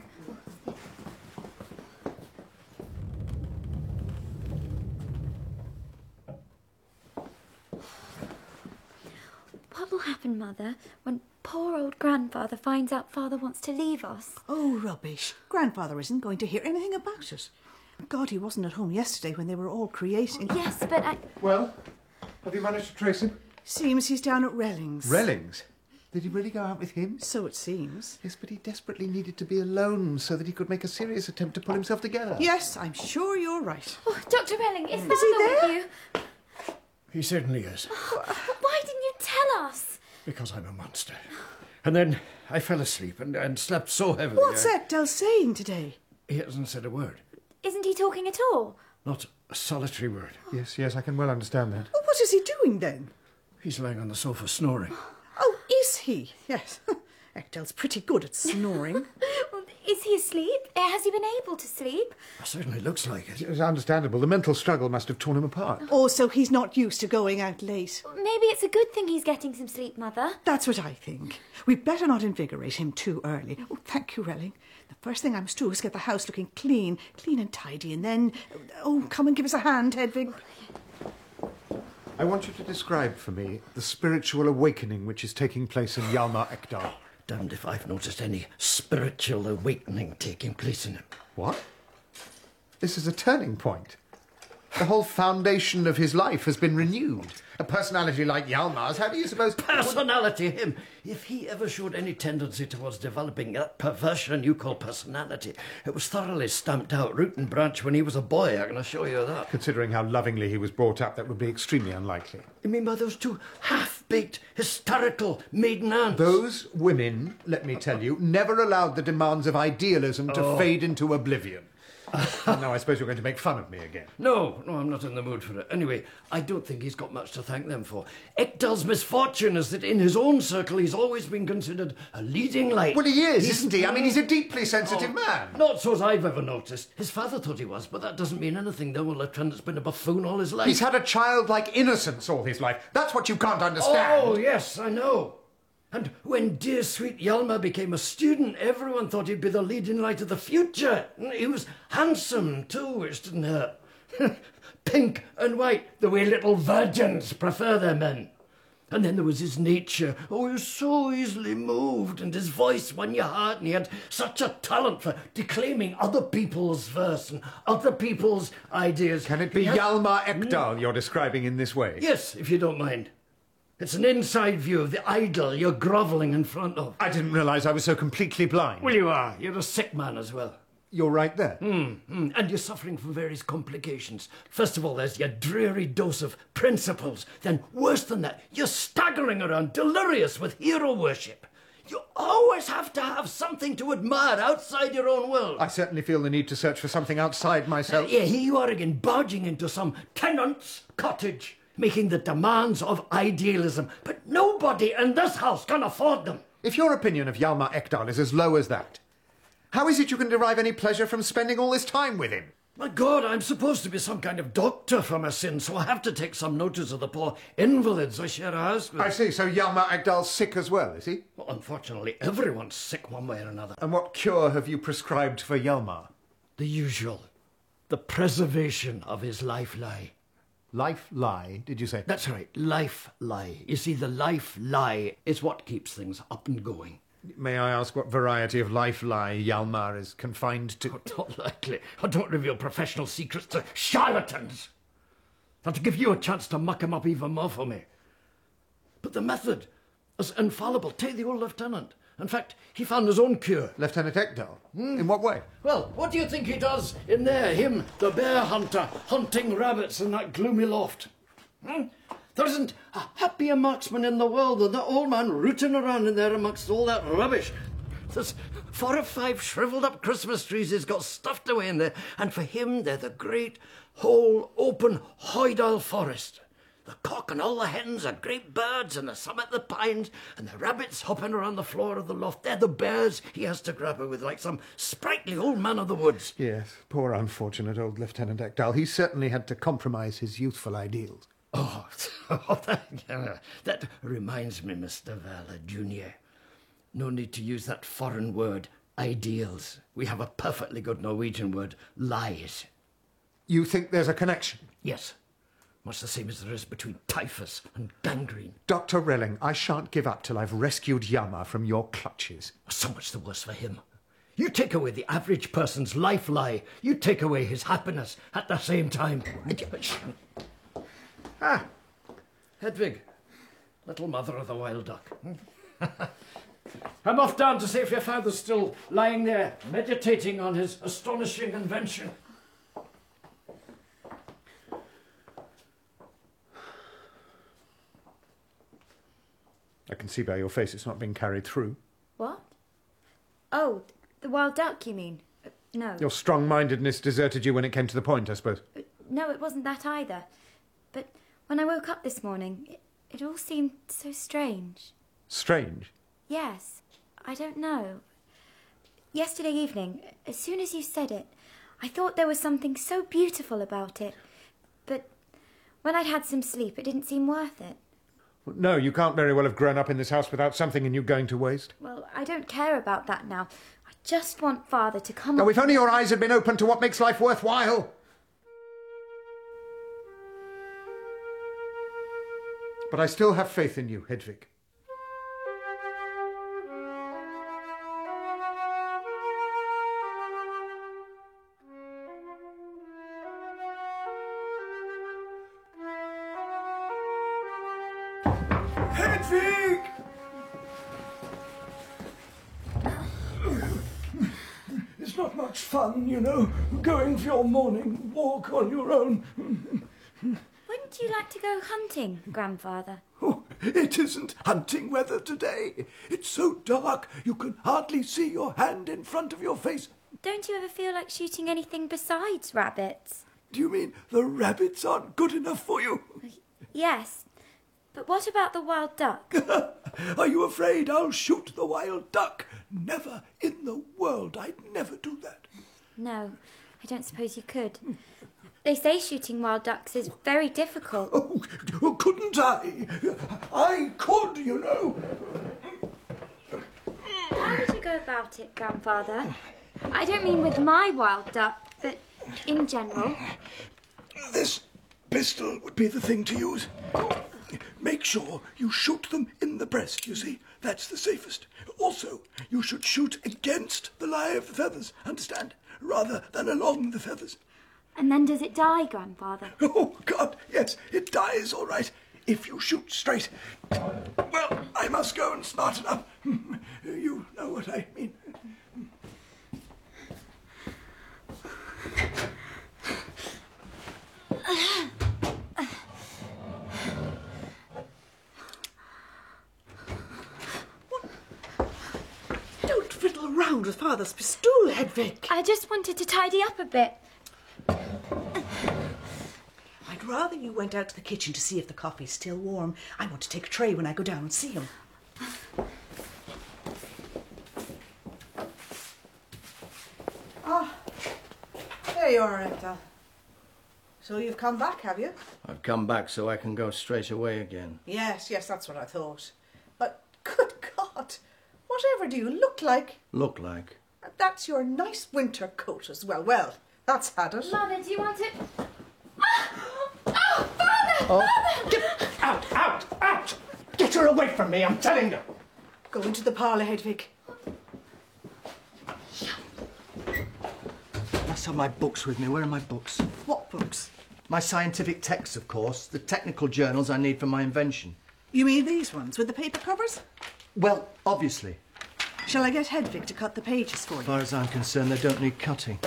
What will happen, Mother, when poor old grandfather finds out Father wants to leave us? Oh, rubbish. Grandfather isn't going to hear anything about it. God, he wasn't at home yesterday when they were all creating. Yes, but I... Well, have you managed to trace him? Seems he's down at Relling's. Relling's? Did he really go out with him? So it seems. Yes, but he desperately needed to be alone so that he could make a serious attempt to pull himself together. Yes, I'm sure you're right. Oh, Doctor Relling, is Is Father he there? with you? He certainly is, Why didn't you tell us? because I'm a monster. And then I fell asleep and, and slept so heavily. What's I- Ekdal saying today? He hasn't said a word. Isn't he talking at all? Not a solitary word. Yes, yes, I can well understand that. Well, what is he doing then? He's lying on the sofa snoring. Oh, is he? Yes. Ekdal's pretty good at snoring. Well, is he asleep? Has he been able to sleep? Certainly looks like it. It's understandable. The mental struggle must have torn him apart. Also, he's not used to going out late. Maybe it's a good thing he's getting some sleep, Mother. That's what I think. We'd better not invigorate him too early. Oh, thank you, Relling. The first thing I must do is get the house looking clean, clean and tidy, and then... Oh, come and give us a hand, Hedvig. I want you to describe for me the spiritual awakening which is taking place in Hjalmar Ekdal. Damned if I've noticed any spiritual awakening taking place in him. What? This is a turning point. The whole foundation of his life has been renewed. A personality like Hjalmar's, how do you suppose... Personality, him! If he ever showed any tendency towards developing that perversion you call personality, it was thoroughly stamped out root and branch when he was a boy, I can assure you that. Considering how lovingly he was brought up, that would be extremely unlikely. You mean by those two half-baked, hysterical maiden aunts? Those women, let me tell you, never allowed the demands of idealism to Oh. fade into oblivion. And now I suppose you're going to make fun of me again. No, no, I'm not in the mood for it. Anyway, I don't think he's got much to thank them for. Ekdal's misfortune is that in his own circle he's always been considered a leading light. Well, he is, He's- isn't he? I mean, he's a deeply sensitive Oh, man. Not so as I've ever noticed. His father thought he was, but that doesn't mean anything. Though a lieutenant's been a buffoon all his life. He's had a childlike innocence all his life. That's what you can't understand. Oh, yes, I know. And when dear sweet Hjalmar became a student, everyone thought he'd be the leading light of the future. He was handsome, too, which didn't hurt. Pink and white, the way little virgins prefer their men. And then there was his nature. Oh, he was so easily moved, and his voice won your heart, and he had such a talent for declaiming other people's verse and other people's ideas. Can it be He had- Hjalmar Ekdal you're describing in this way? Yes, if you don't mind. It's an inside view of the idol you're grovelling in front of. I didn't realise I was so completely blind. Well, you are. You're a sick man as well. You're right there. Mm, mm. And you're suffering from various complications. First of all, there's your dreary dose of principles. Then, worse than that, you're staggering around delirious with hero worship. You always have to have something to admire outside your own world. I certainly feel the need to search for something outside myself. Yeah, here you are again, barging into some tenant's cottage, making the demands of idealism. But nobody in this house can afford them. If your opinion of Hjalmar Ekdal is as low as that, how is it you can derive any pleasure from spending all this time with him? My God, I'm supposed to be some kind of doctor for my sins, so I have to take some notice of the poor invalids I share a house with. I see, so Hjalmar Ekdal's sick as well, is he? Well, unfortunately, everyone's sick one way or another. And what cure have you prescribed for Hjalmar? The usual. The preservation of his life lie. Life lie, did you say? That's right, life lie. You see, the life lie is what keeps things up and going. May I ask what variety of life lie Hjalmar is confined to? Oh, not likely. I don't reveal professional secrets to charlatans. And to give you a chance to muck him up even more for me. But the method is infallible. Take the old lieutenant. In fact, he found his own cure. Lieutenant Ekdal? Hmm? In what way? Well, what do you think he does in there, him, the bear hunter, hunting rabbits in that gloomy loft? Hmm? There isn't a happier marksman in the world than that old man rooting around in there amongst all that rubbish. There's four or five shriveled-up Christmas trees he's got stuffed away in there, and for him they're the great, whole, open Hoydale forest. The cock and all the hens are great birds, and the summit the pines, and the rabbits hopping around the floor of the loft. They're the bears he has to grapple with, like some sprightly old man of the woods. Yes, poor unfortunate old Lieutenant Ekdal. He certainly had to compromise his youthful ideals. Oh, that, uh, that reminds me, Mister Vala Junior No need to use that foreign word, ideals. We have a perfectly good Norwegian word, lies. You think there's a connection? Yes. Much the same as there is between typhus and gangrene. Doctor Relling, I shan't give up till I've rescued Hjalmar from your clutches. So much the worse for him. You take away the average person's life lie. You take away his happiness at the same time. Ah, Hedvig, little mother of the wild duck. I'm off down to see if your father's still lying there, meditating on his astonishing invention. I can see by your face it's not being carried through. What? Oh, the wild duck, you mean? Uh, no. Your strong-mindedness deserted you when it came to the point, I suppose. Uh, no, it wasn't that either. But when I woke up this morning, it, it all seemed so strange. Strange? Yes. I don't know. Yesterday evening, as soon as you said it, I thought there was something so beautiful about it. But when I'd had some sleep, it didn't seem worth it. No, you can't very well have grown up in this house without something in you going to waste. Well, I don't care about that now. I just want Father to come... Now, if only your eyes had been open to what makes life worthwhile. But I still have faith in you, Hedvig. Hedvig! It's not much fun, you know, going for your morning walk on your own. Wouldn't you like to go hunting, Grandfather? Oh, it isn't hunting weather today. It's so dark you can hardly see your hand in front of your face. Don't you ever feel like shooting anything besides rabbits? Do you mean the rabbits aren't good enough for you? Yes. But what about the wild duck? Are you afraid I'll shoot the wild duck? Never in the world. I'd never do that. No, I don't suppose you could. They say shooting wild ducks is very difficult. Oh, couldn't I? I could, you know. How would you go about it, Grandfather? I don't mean with my wild duck, but in general. This pistol would be the thing to use. Make sure you shoot them in the breast, you see? That's the safest. Also, you should shoot against the lie of the feathers, understand? Rather than along the feathers. And then does it die, Grandfather? Oh, God, yes, it dies, all right, if you shoot straight. Well, I must go and smarten up. You know what I mean. Don't fiddle around with Father's pistol, Hedvig. I just wanted to tidy up a bit. I'd rather you went out to the kitchen to see if the coffee's still warm. I want to take a tray when I go down and see him. Ah, there you are, Ekdal. So you've come back, have you? I've come back so I can go straight away again. Yes, yes, that's what I thought. But, good God, whatever do you look like? Look like? That's your nice winter coat as well. Well, that's had it. Mother, do you want it? Ah! Oh, Oh, get out, out, out! Get her away from me, I'm telling you! Go into the parlour, Hedvig. I must have my books with me. Where are my books? What books? My scientific texts, of course. The technical journals I need for my invention. You mean these ones with the paper covers? Well, obviously. Shall I get Hedvig to cut the pages for you? As far as I'm concerned, they don't need cutting.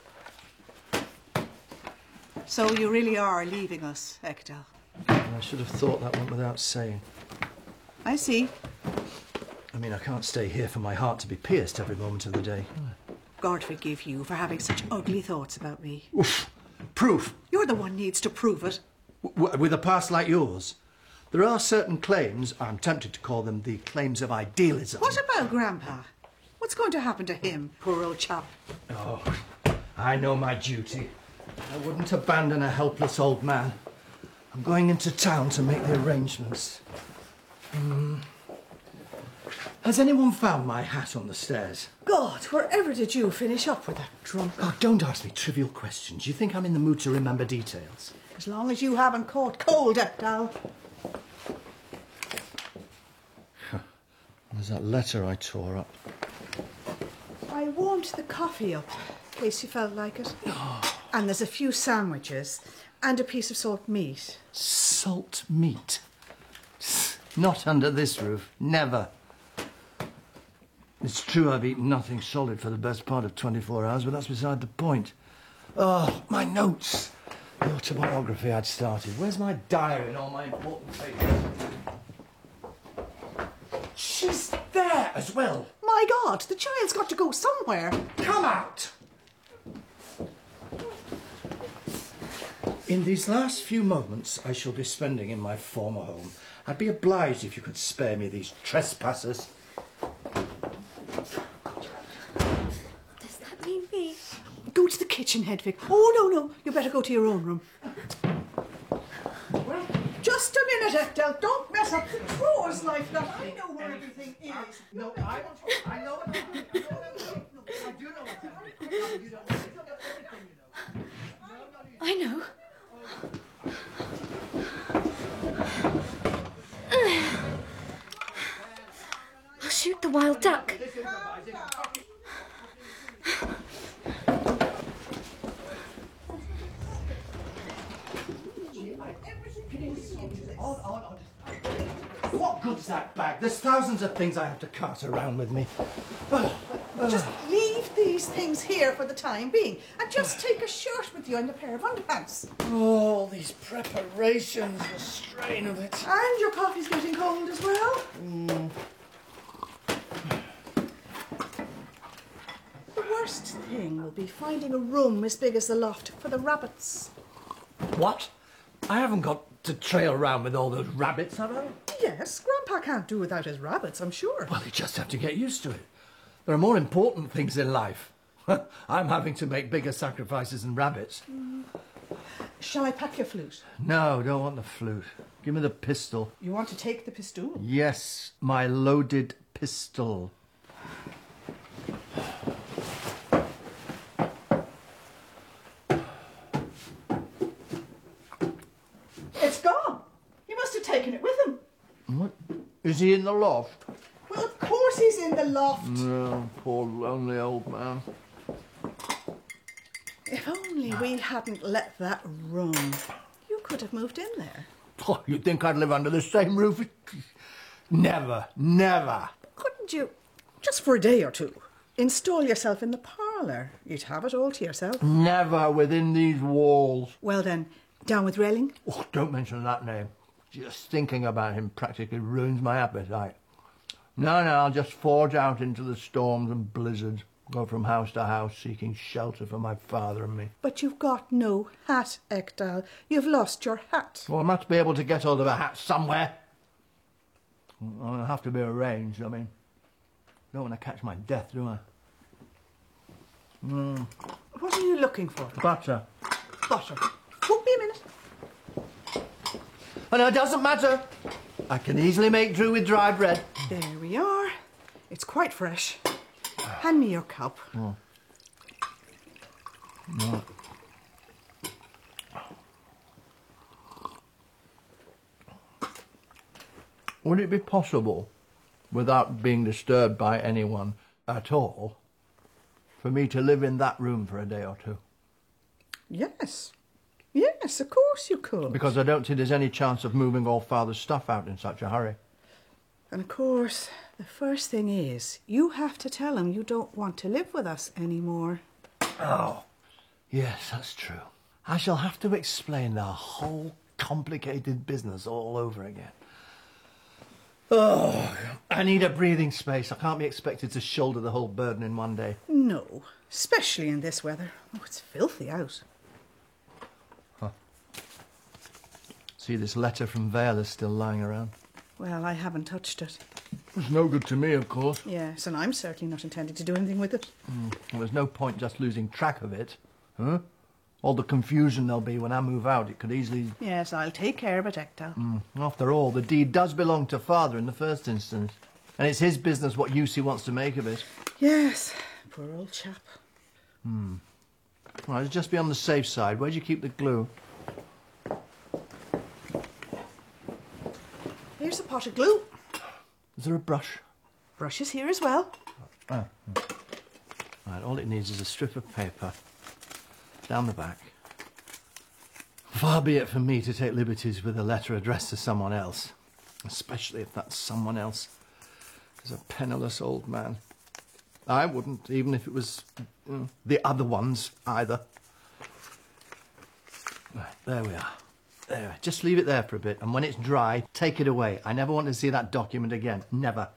So you really are leaving us, Ekdal? I should have thought that one without saying. I see. I mean, I can't stay here for my heart to be pierced every moment of the day. God forgive you for having such ugly thoughts about me. Oof. Proof. You're the one needs to prove it. W with a past like yours, there are certain claims, I'm tempted to call them the claims of idealism. What about Grandpa? What's going to happen to him, poor old chap? Oh, I know my duty. I wouldn't abandon a helpless old man. I'm going into town to make the arrangements. Mm. Has anyone found my hat on the stairs? God, wherever did you finish up with that drunk? Oh, don't ask me trivial questions. You think I'm in the mood to remember details? As long as you haven't caught cold, Ekdal. There's that letter I tore up. I warmed the coffee up, in case you felt like it. And there's a few sandwiches and a piece of salt meat. Salt meat? Not under this roof. Never. It's true I've eaten nothing solid for the best part of twenty-four hours, but that's beside the point. Oh, my notes. The autobiography I'd started. Where's my diary and all my important papers? She's there as well. My God, the child's got to go somewhere. Come out! In these last few moments I shall be spending in my former home, I'd be obliged if you could spare me these trespassers. Does that mean me? Go to the kitchen, Hedvig. Oh, no, no. You better go to your own room. Well, just a minute, Ekdal. Don't mess up the drawers like that. I know where everything is. No, I, I know what happened. I know what happened. I do know what happened. You don't know everything, you know. I know. I'll shoot the wild duck. What good's that bag? There's thousands of things I have to cart around with me. Just leave these things here for the time being and just take a shirt with you and a pair of underpants. Oh, these preparations, the strain of it. And your coffee's getting cold as well. Mm. The worst thing will be finding a room as big as the loft for the rabbits. What? I haven't got to trail around with all those rabbits, have I? Yes, Grandpa can't do without his rabbits, I'm sure. Well, you just have to get used to it. There are more important things in life. I'm having to make bigger sacrifices than rabbits. Mm. Shall I pack your flute? No, don't want the flute. Give me the pistol. You want to take the pistol? Yes, my loaded pistol. It's gone. He must have taken it with him. What? Is he in the loft? Well, of course he's in the loft. No, poor lonely old man. If only we hadn't let that room. You could have moved in there. Oh, you'd think I'd live under the same roof? Never, never. Couldn't you, just for a day or two, install yourself in the parlour? You'd have it all to yourself. Never within these walls. Well then, down with Relling? Oh, don't mention that name. Just thinking about him practically ruins my appetite. No, no, I'll just forge out into the storms and blizzards, go from house to house seeking shelter for my father and me. But you've got no hat, Ekdal. You've lost your hat. Well, I must be able to get hold of a hat somewhere. It'll have to be arranged, I mean. Don't want to catch my death, do I? Mm. What are you looking for? Butter. Butter. Won't be a minute. Oh, no, it doesn't matter. I can easily make do with dry bread. There we are. It's quite fresh. Hand me your cup. Oh. No. Would it be possible, without being disturbed by anyone at all, for me to live in that room for a day or two? Yes. Yes, of course you could. Because I don't see there's any chance of moving all Father's stuff out in such a hurry. And of course, the first thing is, you have to tell him you don't want to live with us anymore. Oh, yes, that's true. I shall have to explain the whole complicated business all over again. Oh, I need a breathing space. I can't be expected to shoulder the whole burden in one day. No, especially in this weather. Oh, it's filthy out. Huh. See, this letter from Vale is still lying around. Well, I haven't touched it. It's no good to me, of course. Yes, and I'm certainly not intending to do anything with it. Mm. Well, there's no point just losing track of it. Huh? All the confusion there'll be when I move out, it could easily... Yes, I'll take care of it, Hector. Mm. After all, the deed does belong to Father in the first instance. And it's his business what use he wants to make of it. Yes, poor old chap. Hmm. Right, let's just be on the safe side. Where'd you keep the glue? Here's a pot of glue. Is there a brush? Brush is here as well. Oh. Right, all it needs is a strip of paper. Down the back. Far be it from me to take liberties with a letter addressed to someone else, especially if that someone else is a penniless old man. I wouldn't, even if it was mm, the other ones either. Right, there we are. There, just leave it there for a bit, and when it's dry, take it away. I never want to see that document again. Never.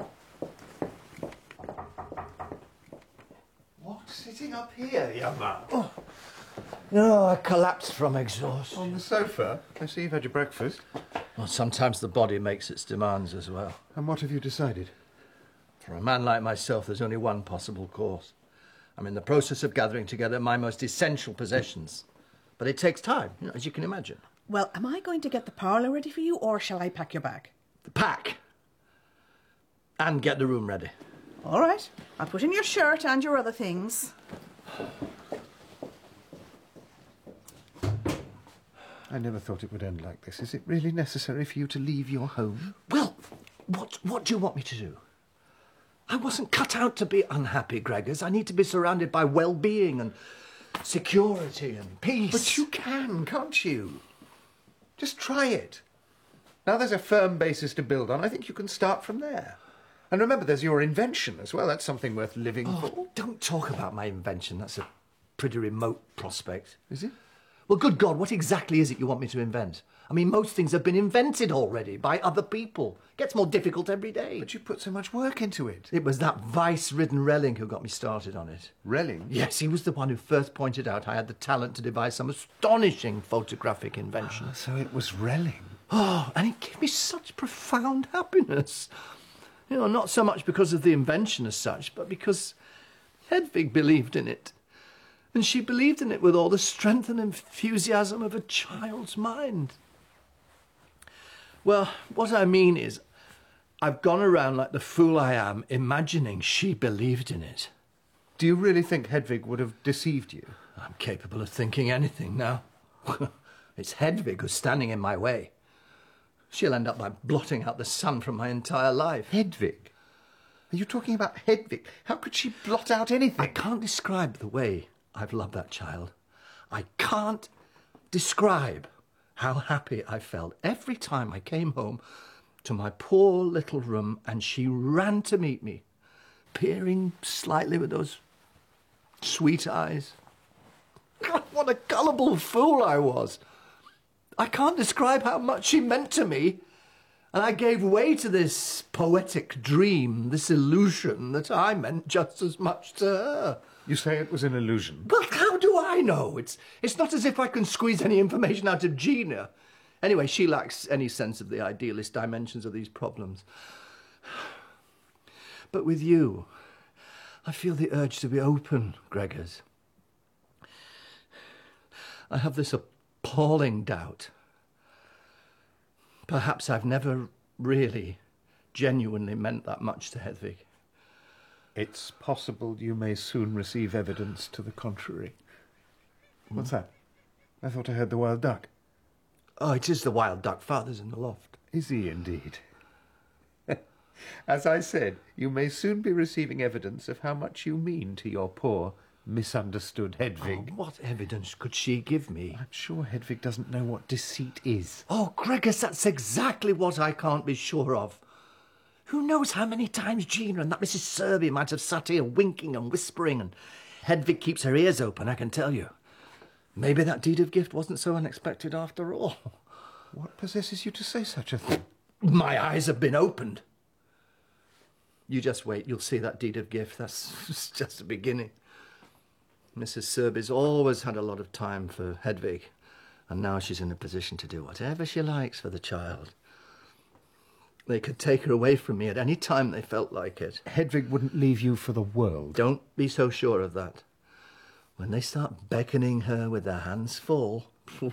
What? Sitting up here, young man? Oh. No, I collapsed from exhaustion. On the sofa? I see you've had your breakfast. Well, sometimes the body makes its demands as well. And what have you decided? For a man like myself, there's only one possible course. I'm in the process of gathering together my most essential possessions. But it takes time, you know, as you can imagine. Well, am I going to get the parlour ready for you, or shall I pack your bag? The pack. And get the room ready. All right. I'll put in your shirt and your other things. I never thought it would end like this. Is it really necessary for you to leave your home? Well, what, what do you want me to do? I wasn't cut out to be unhappy, Gregors. I need to be surrounded by well-being and security and peace. But you can, can't you? Just try it. Now there's a firm basis to build on. I think you can start from there. And remember, there's your invention as well. That's something worth living oh, for. Don't talk about my invention. That's a pretty remote prospect. Is it? Well, good God, what exactly is it you want me to invent? I mean, most things have been invented already by other people. It gets more difficult every day. But you put so much work into it. It was that vice-ridden Relling who got me started on it. Relling? Yes, he was the one who first pointed out I had the talent to devise some astonishing photographic invention. Oh, so it was Relling. Oh, and it gave me such profound happiness. You know, not so much because of the invention as such, but because Hedvig believed in it. And she believed in it with all the strength and enthusiasm of a child's mind. Well, what I mean is, I've gone around like the fool I am, imagining she believed in it. Do you really think Hedvig would have deceived you? I'm capable of thinking anything now. It's Hedvig who's standing in my way. She'll end up by blotting out the sun from my entire life. Hedvig? Are you talking about Hedvig? How could she blot out anything? I can't describe the way I've loved that child. I can't describe how happy I felt every time I came home to my poor little room and she ran to meet me, peering slightly with those sweet eyes. What a gullible fool I was. I can't describe how much she meant to me. And I gave way to this poetic dream, this illusion that I meant just as much to her. You say it was an illusion? Well, how do I know? It's, it's not as if I can squeeze any information out of Gina. Anyway, she lacks any sense of the idealist dimensions of these problems. But with you, I feel the urge to be open, Gregors. I have this appalling doubt. Perhaps I've never really, genuinely meant that much to Hedvig. It's possible you may soon receive evidence to the contrary. What's that? I thought I heard the wild duck. Oh, it is the wild duck. Father's in the loft. Is he indeed? As I said, you may soon be receiving evidence of how much you mean to your poor, misunderstood Hedvig. Oh, what evidence could she give me? I'm sure Hedvig doesn't know what deceit is. Oh, Gregors, that's exactly what I can't be sure of. Who knows how many times Gina and that Missus Serby might have sat here winking and whispering, and Hedvig keeps her ears open, I can tell you. Maybe that deed of gift wasn't so unexpected after all. What possesses you to say such a thing? My eyes have been opened. You just wait, you'll see that deed of gift. That's just the beginning. Missus Serby's always had a lot of time for Hedvig, and now she's in a position to do whatever she likes for the child. They could take her away from me at any time they felt like it. Hedvig wouldn't leave you for the world. Don't be so sure of that. When they start beckoning her with their hands full...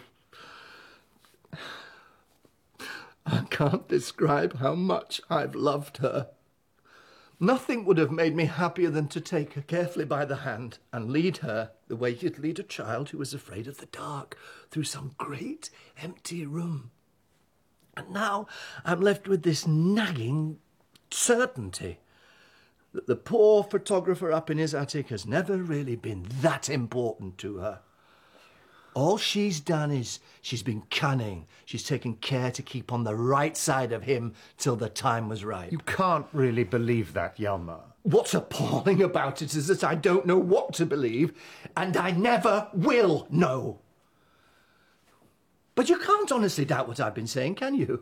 I can't describe how much I've loved her. Nothing would have made me happier than to take her carefully by the hand and lead her the way you'd lead a child who was afraid of the dark through some great empty room. And now I'm left with this nagging certainty that the poor photographer up in his attic has never really been that important to her. All she's done is she's been cunning. She's taken care to keep on the right side of him till the time was right. You can't really believe that, Hjalmar. What's appalling about it is that I don't know what to believe, and I never will know. But you can't honestly doubt what I've been saying, can you?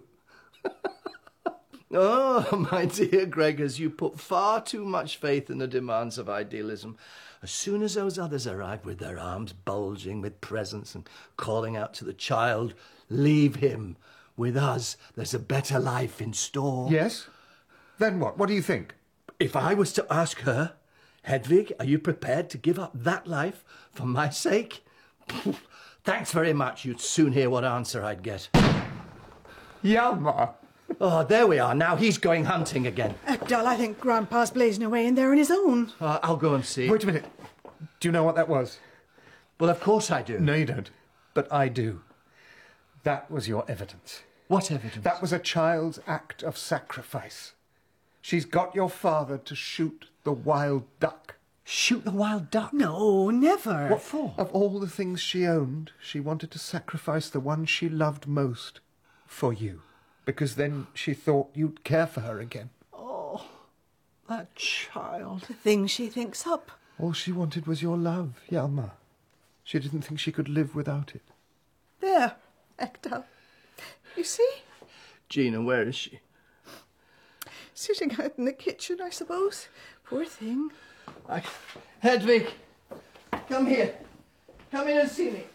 Oh, my dear Gregors, you put far too much faith in the demands of idealism. As soon as those others arrive with their arms bulging with presents and calling out to the child, leave him. With us, there's a better life in store. Yes? Then what? What do you think? If I was to ask her, Hedvig, are you prepared to give up that life for my sake? Thanks very much. You'd soon hear what answer I'd get. Hjalmar! Oh, there we are. Now he's going hunting again. Ekdal, I think Grandpa's blazing away in there on his own. Uh, I'll go and see. Wait a minute. Do you know what that was? Well, of course I do. No, you don't. But I do. That was your evidence. What evidence? That was a child's act of sacrifice. She's got your father to shoot the wild duck. Shoot the wild duck? No, never. What for? Of all the things she owned, she wanted to sacrifice the one she loved most for you. Because then she thought you'd care for her again. Oh, that child. The thing she thinks up. All she wanted was your love, Hjalmar. She didn't think she could live without it. There, Ekdal. You see? Gina, where is she? Sitting out in the kitchen, I suppose. Poor thing. I... Hedvig, come here. Come in and see me.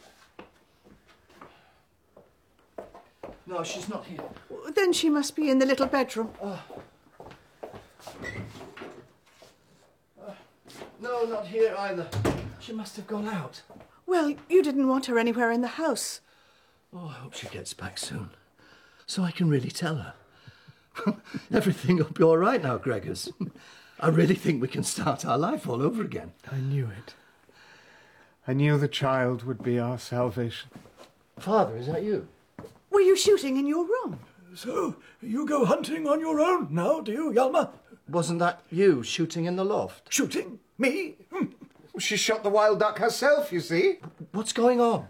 No, she's not here. Then she must be in the little bedroom. Uh, uh, no, not here either. She must have gone out. Well, you didn't want her anywhere in the house. Oh, I hope she gets back soon, so I can really tell her. Everything will be all right now, Gregors. I really think we can start our life all over again. I knew it. I knew the child would be our salvation. Father, is that you? Were you shooting in your room? So, you go hunting on your own now, do you, Hjalmar? Wasn't that you shooting in the loft? Shooting? Me? Hm. She shot the wild duck herself, you see. What's going on?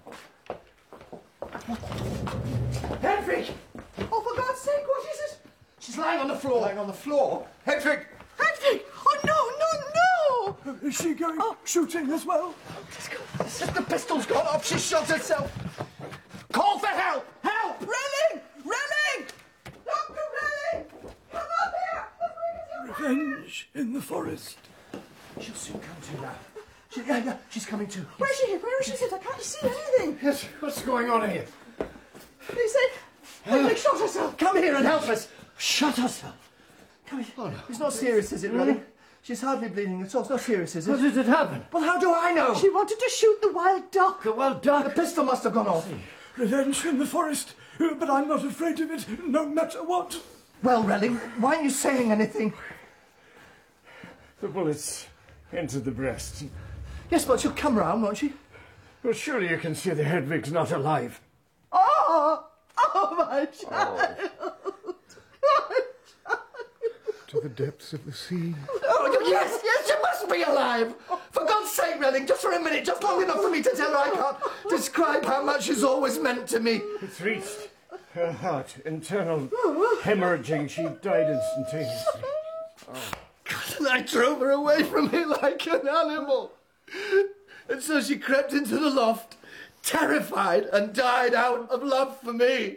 Hedvig! Oh, for God's sake, what is it? She's lying on the floor. Lying on the floor? Hedvig! Hedvig! Oh, no, no, no! Is she going oh. shooting as well? The pistol's gone off. She shot herself. Call for help! Help! Relling! Relling! Doctor Relling! Come up here! Revenge in the forest. She'll soon come to now. She, yeah, yeah, she's coming to. Where's she? Where is she? I can't see anything. Yes, what's going on here? They say Hedvig shot herself. Come here and help us. Shot herself. Come here. Oh, no. It's not serious, is it, really? Mm. She's hardly bleeding at all. It's not serious, is it? How did it happen? Well, how do I know? She wanted to shoot the wild duck. The wild duck? The pistol must have gone off. Revenge in the forest, but I'm not afraid of it, no matter what. Well, Relling, why aren't you saying anything? The bullets entered the breast. Yes, but she'll come round, won't she? Well, surely you can see the Hedvig's not alive. Oh! Oh, my child! Oh. My child! to the depths of the sea. Oh, yes, yes, she must be alive! For God's sake, Relling, just for a minute, just long enough for me to tell her I can't describe how much she's always meant to me. It's reached her heart. Internal hemorrhaging. She died instantaneously. Oh. God, and I drove her away from me like an animal. And so she crept into the loft, terrified, and died out of love for me.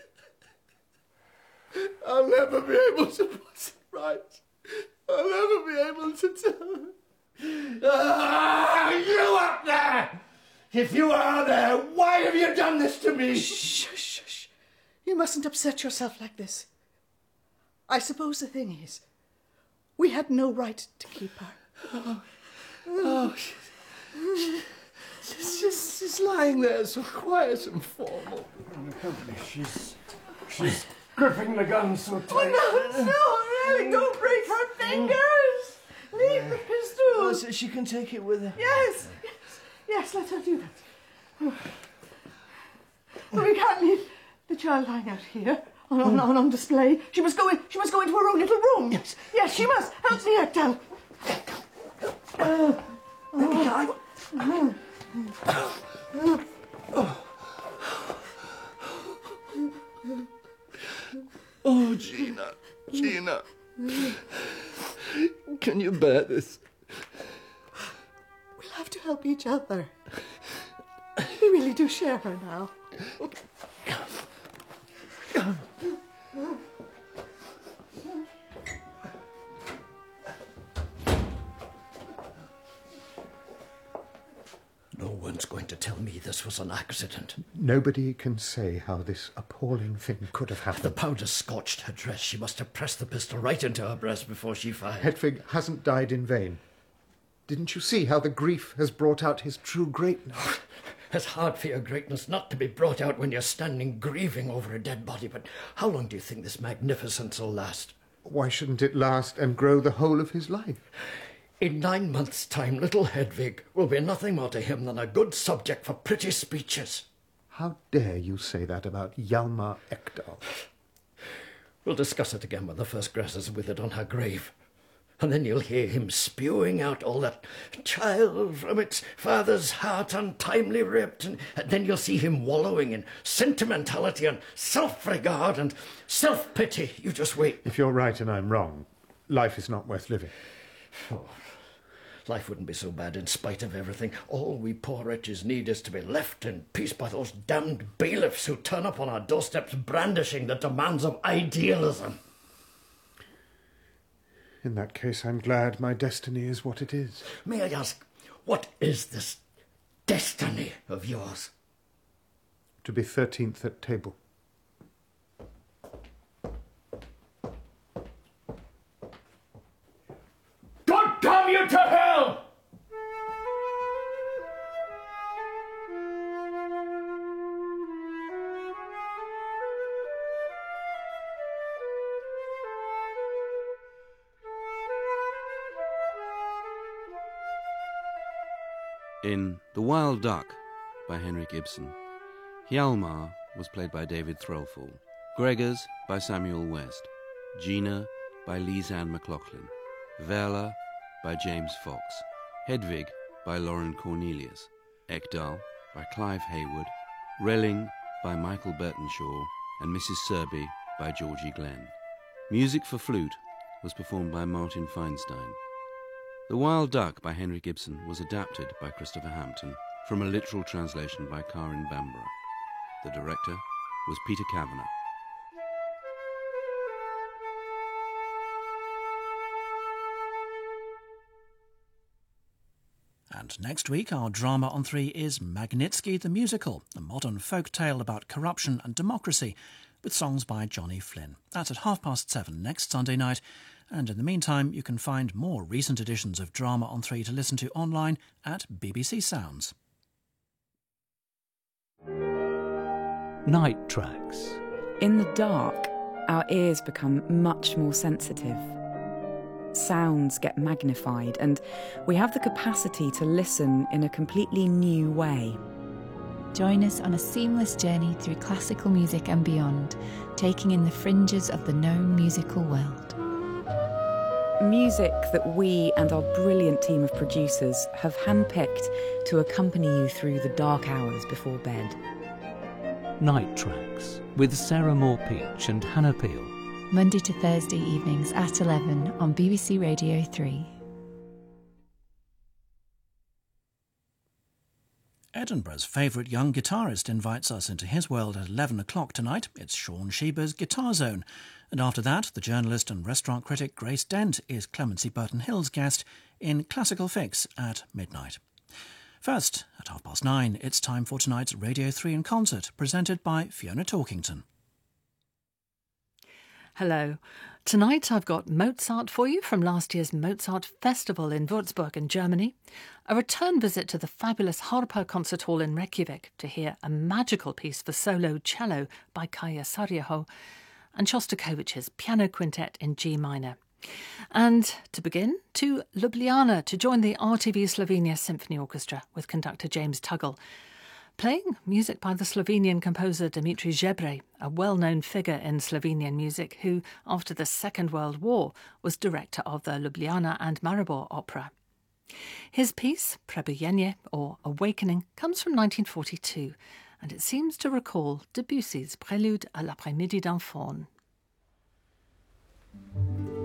I'll never be able to put it right. I'll never be able to tell her. Ah, you up there! If you are there, why have you done this to me? Shh, shh, shh. You mustn't upset yourself like this. I suppose the thing is, we had no right to keep her. Oh, oh she, she's just she's lying there so quiet and formal. She's she's gripping the gun so tight. Oh, no, no, really, don't break her fingers. Leave the pistol. Oh, so she can take it with her. Yes, yes, yes, let her do that. But we can't leave the child lying out here on, on, on, on display. She must go in. She must go into her own little room. Yes, yes, she must. Help me, Ekdal. Uh, oh, oh. Oh, Gina, Gina, can you bear this? We'll have to help each other. We really do share her now. No one's going to tell me this was an accident. Nobody can say how this appalling thing could have happened. The powder scorched her dress. She must have pressed the pistol right into her breast before she fired. Hedvig hasn't died in vain. Didn't you see how the grief has brought out his true greatness? It's hard for your greatness not to be brought out when you're standing grieving over a dead body, but how long do you think this magnificence will last? Why shouldn't it last and grow the whole of his life? In nine months' time, little Hedvig will be nothing more to him than a good subject for pretty speeches. How dare you say that about Hjalmar Ekdal? We'll discuss it again when the first grass is withered on her grave. And then you'll hear him spewing out all that child from its father's heart untimely ripped, and then you'll see him wallowing in sentimentality and self-regard and self-pity. You just wait. If you're right and I'm wrong, life is not worth living. Oh, life wouldn't be so bad in spite of everything. All we poor wretches need is to be left in peace by those damned bailiffs who turn up on our doorsteps brandishing the demands of idealism. In that case, I'm glad my destiny is what it is. May I ask, what is this destiny of yours? To be thirteenth at table. God damn you to hell! In The Wild Duck by Henrik Ibsen, Hjalmar was played by David Threlfall, Gregers by Samuel West, Gina by Lisanne McLaughlin, Verla by James Fox, Hedvig by Lauren Cornelius, Ekdal by Clive Hayward, Relling by Michael Burtonshaw, and Missus Serby by Georgie Glenn. Music for flute was performed by Martin Feinstein. The Wild Duck by Henrik Ibsen was adapted by Christopher Hampton from a literal translation by Karin Bambara. The director was Peter Kavanagh. And next week, our drama on three is Magnitsky the Musical, a modern folk tale about corruption and democracy, with songs by Johnny Flynn. That's at half past seven next Sunday night. And in the meantime, you can find more recent editions of Drama on three to listen to online at B B C Sounds. Night Tracks. In the dark, our ears become much more sensitive. Sounds get magnified, and we have the capacity to listen in a completely new way. Join us on a seamless journey through classical music and beyond, taking in the fringes of the known musical world. music that we and our brilliant team of producers have handpicked to accompany you through the dark hours before bed. Night Tracks with Sarah Moore-Peach and Hannah Peel. Monday to Thursday evenings at eleven on B B C Radio three. Edinburgh's favourite young guitarist invites us into his world at eleven o'clock tonight. It's Sean Sheba's Guitar Zone. And after that, the journalist and restaurant critic Grace Dent is Clemency Burton-Hill's guest in Classical Fix at midnight. First, at half past nine, it's time for tonight's Radio three in Concert, presented by Fiona Talkington. Hello. Tonight I've got Mozart for you from last year's Mozart Festival in Würzburg in Germany, a return visit to the fabulous Harpa Concert Hall in Reykjavik to hear a magical piece for solo cello by Kaja Sarjeho, and Shostakovich's Piano Quintet in G minor. And to begin, to Ljubljana to join the R T V Slovenia Symphony Orchestra with conductor James Tuggle, playing music by the Slovenian composer Dimitri Žebre, a well-known figure in Slovenian music who, after the Second World War, was director of the Ljubljana and Maribor Opera. His piece, Prebujenje, or Awakening, comes from nineteen forty-two, and it seems to recall Debussy's Prélude à l'après-midi d'un faune.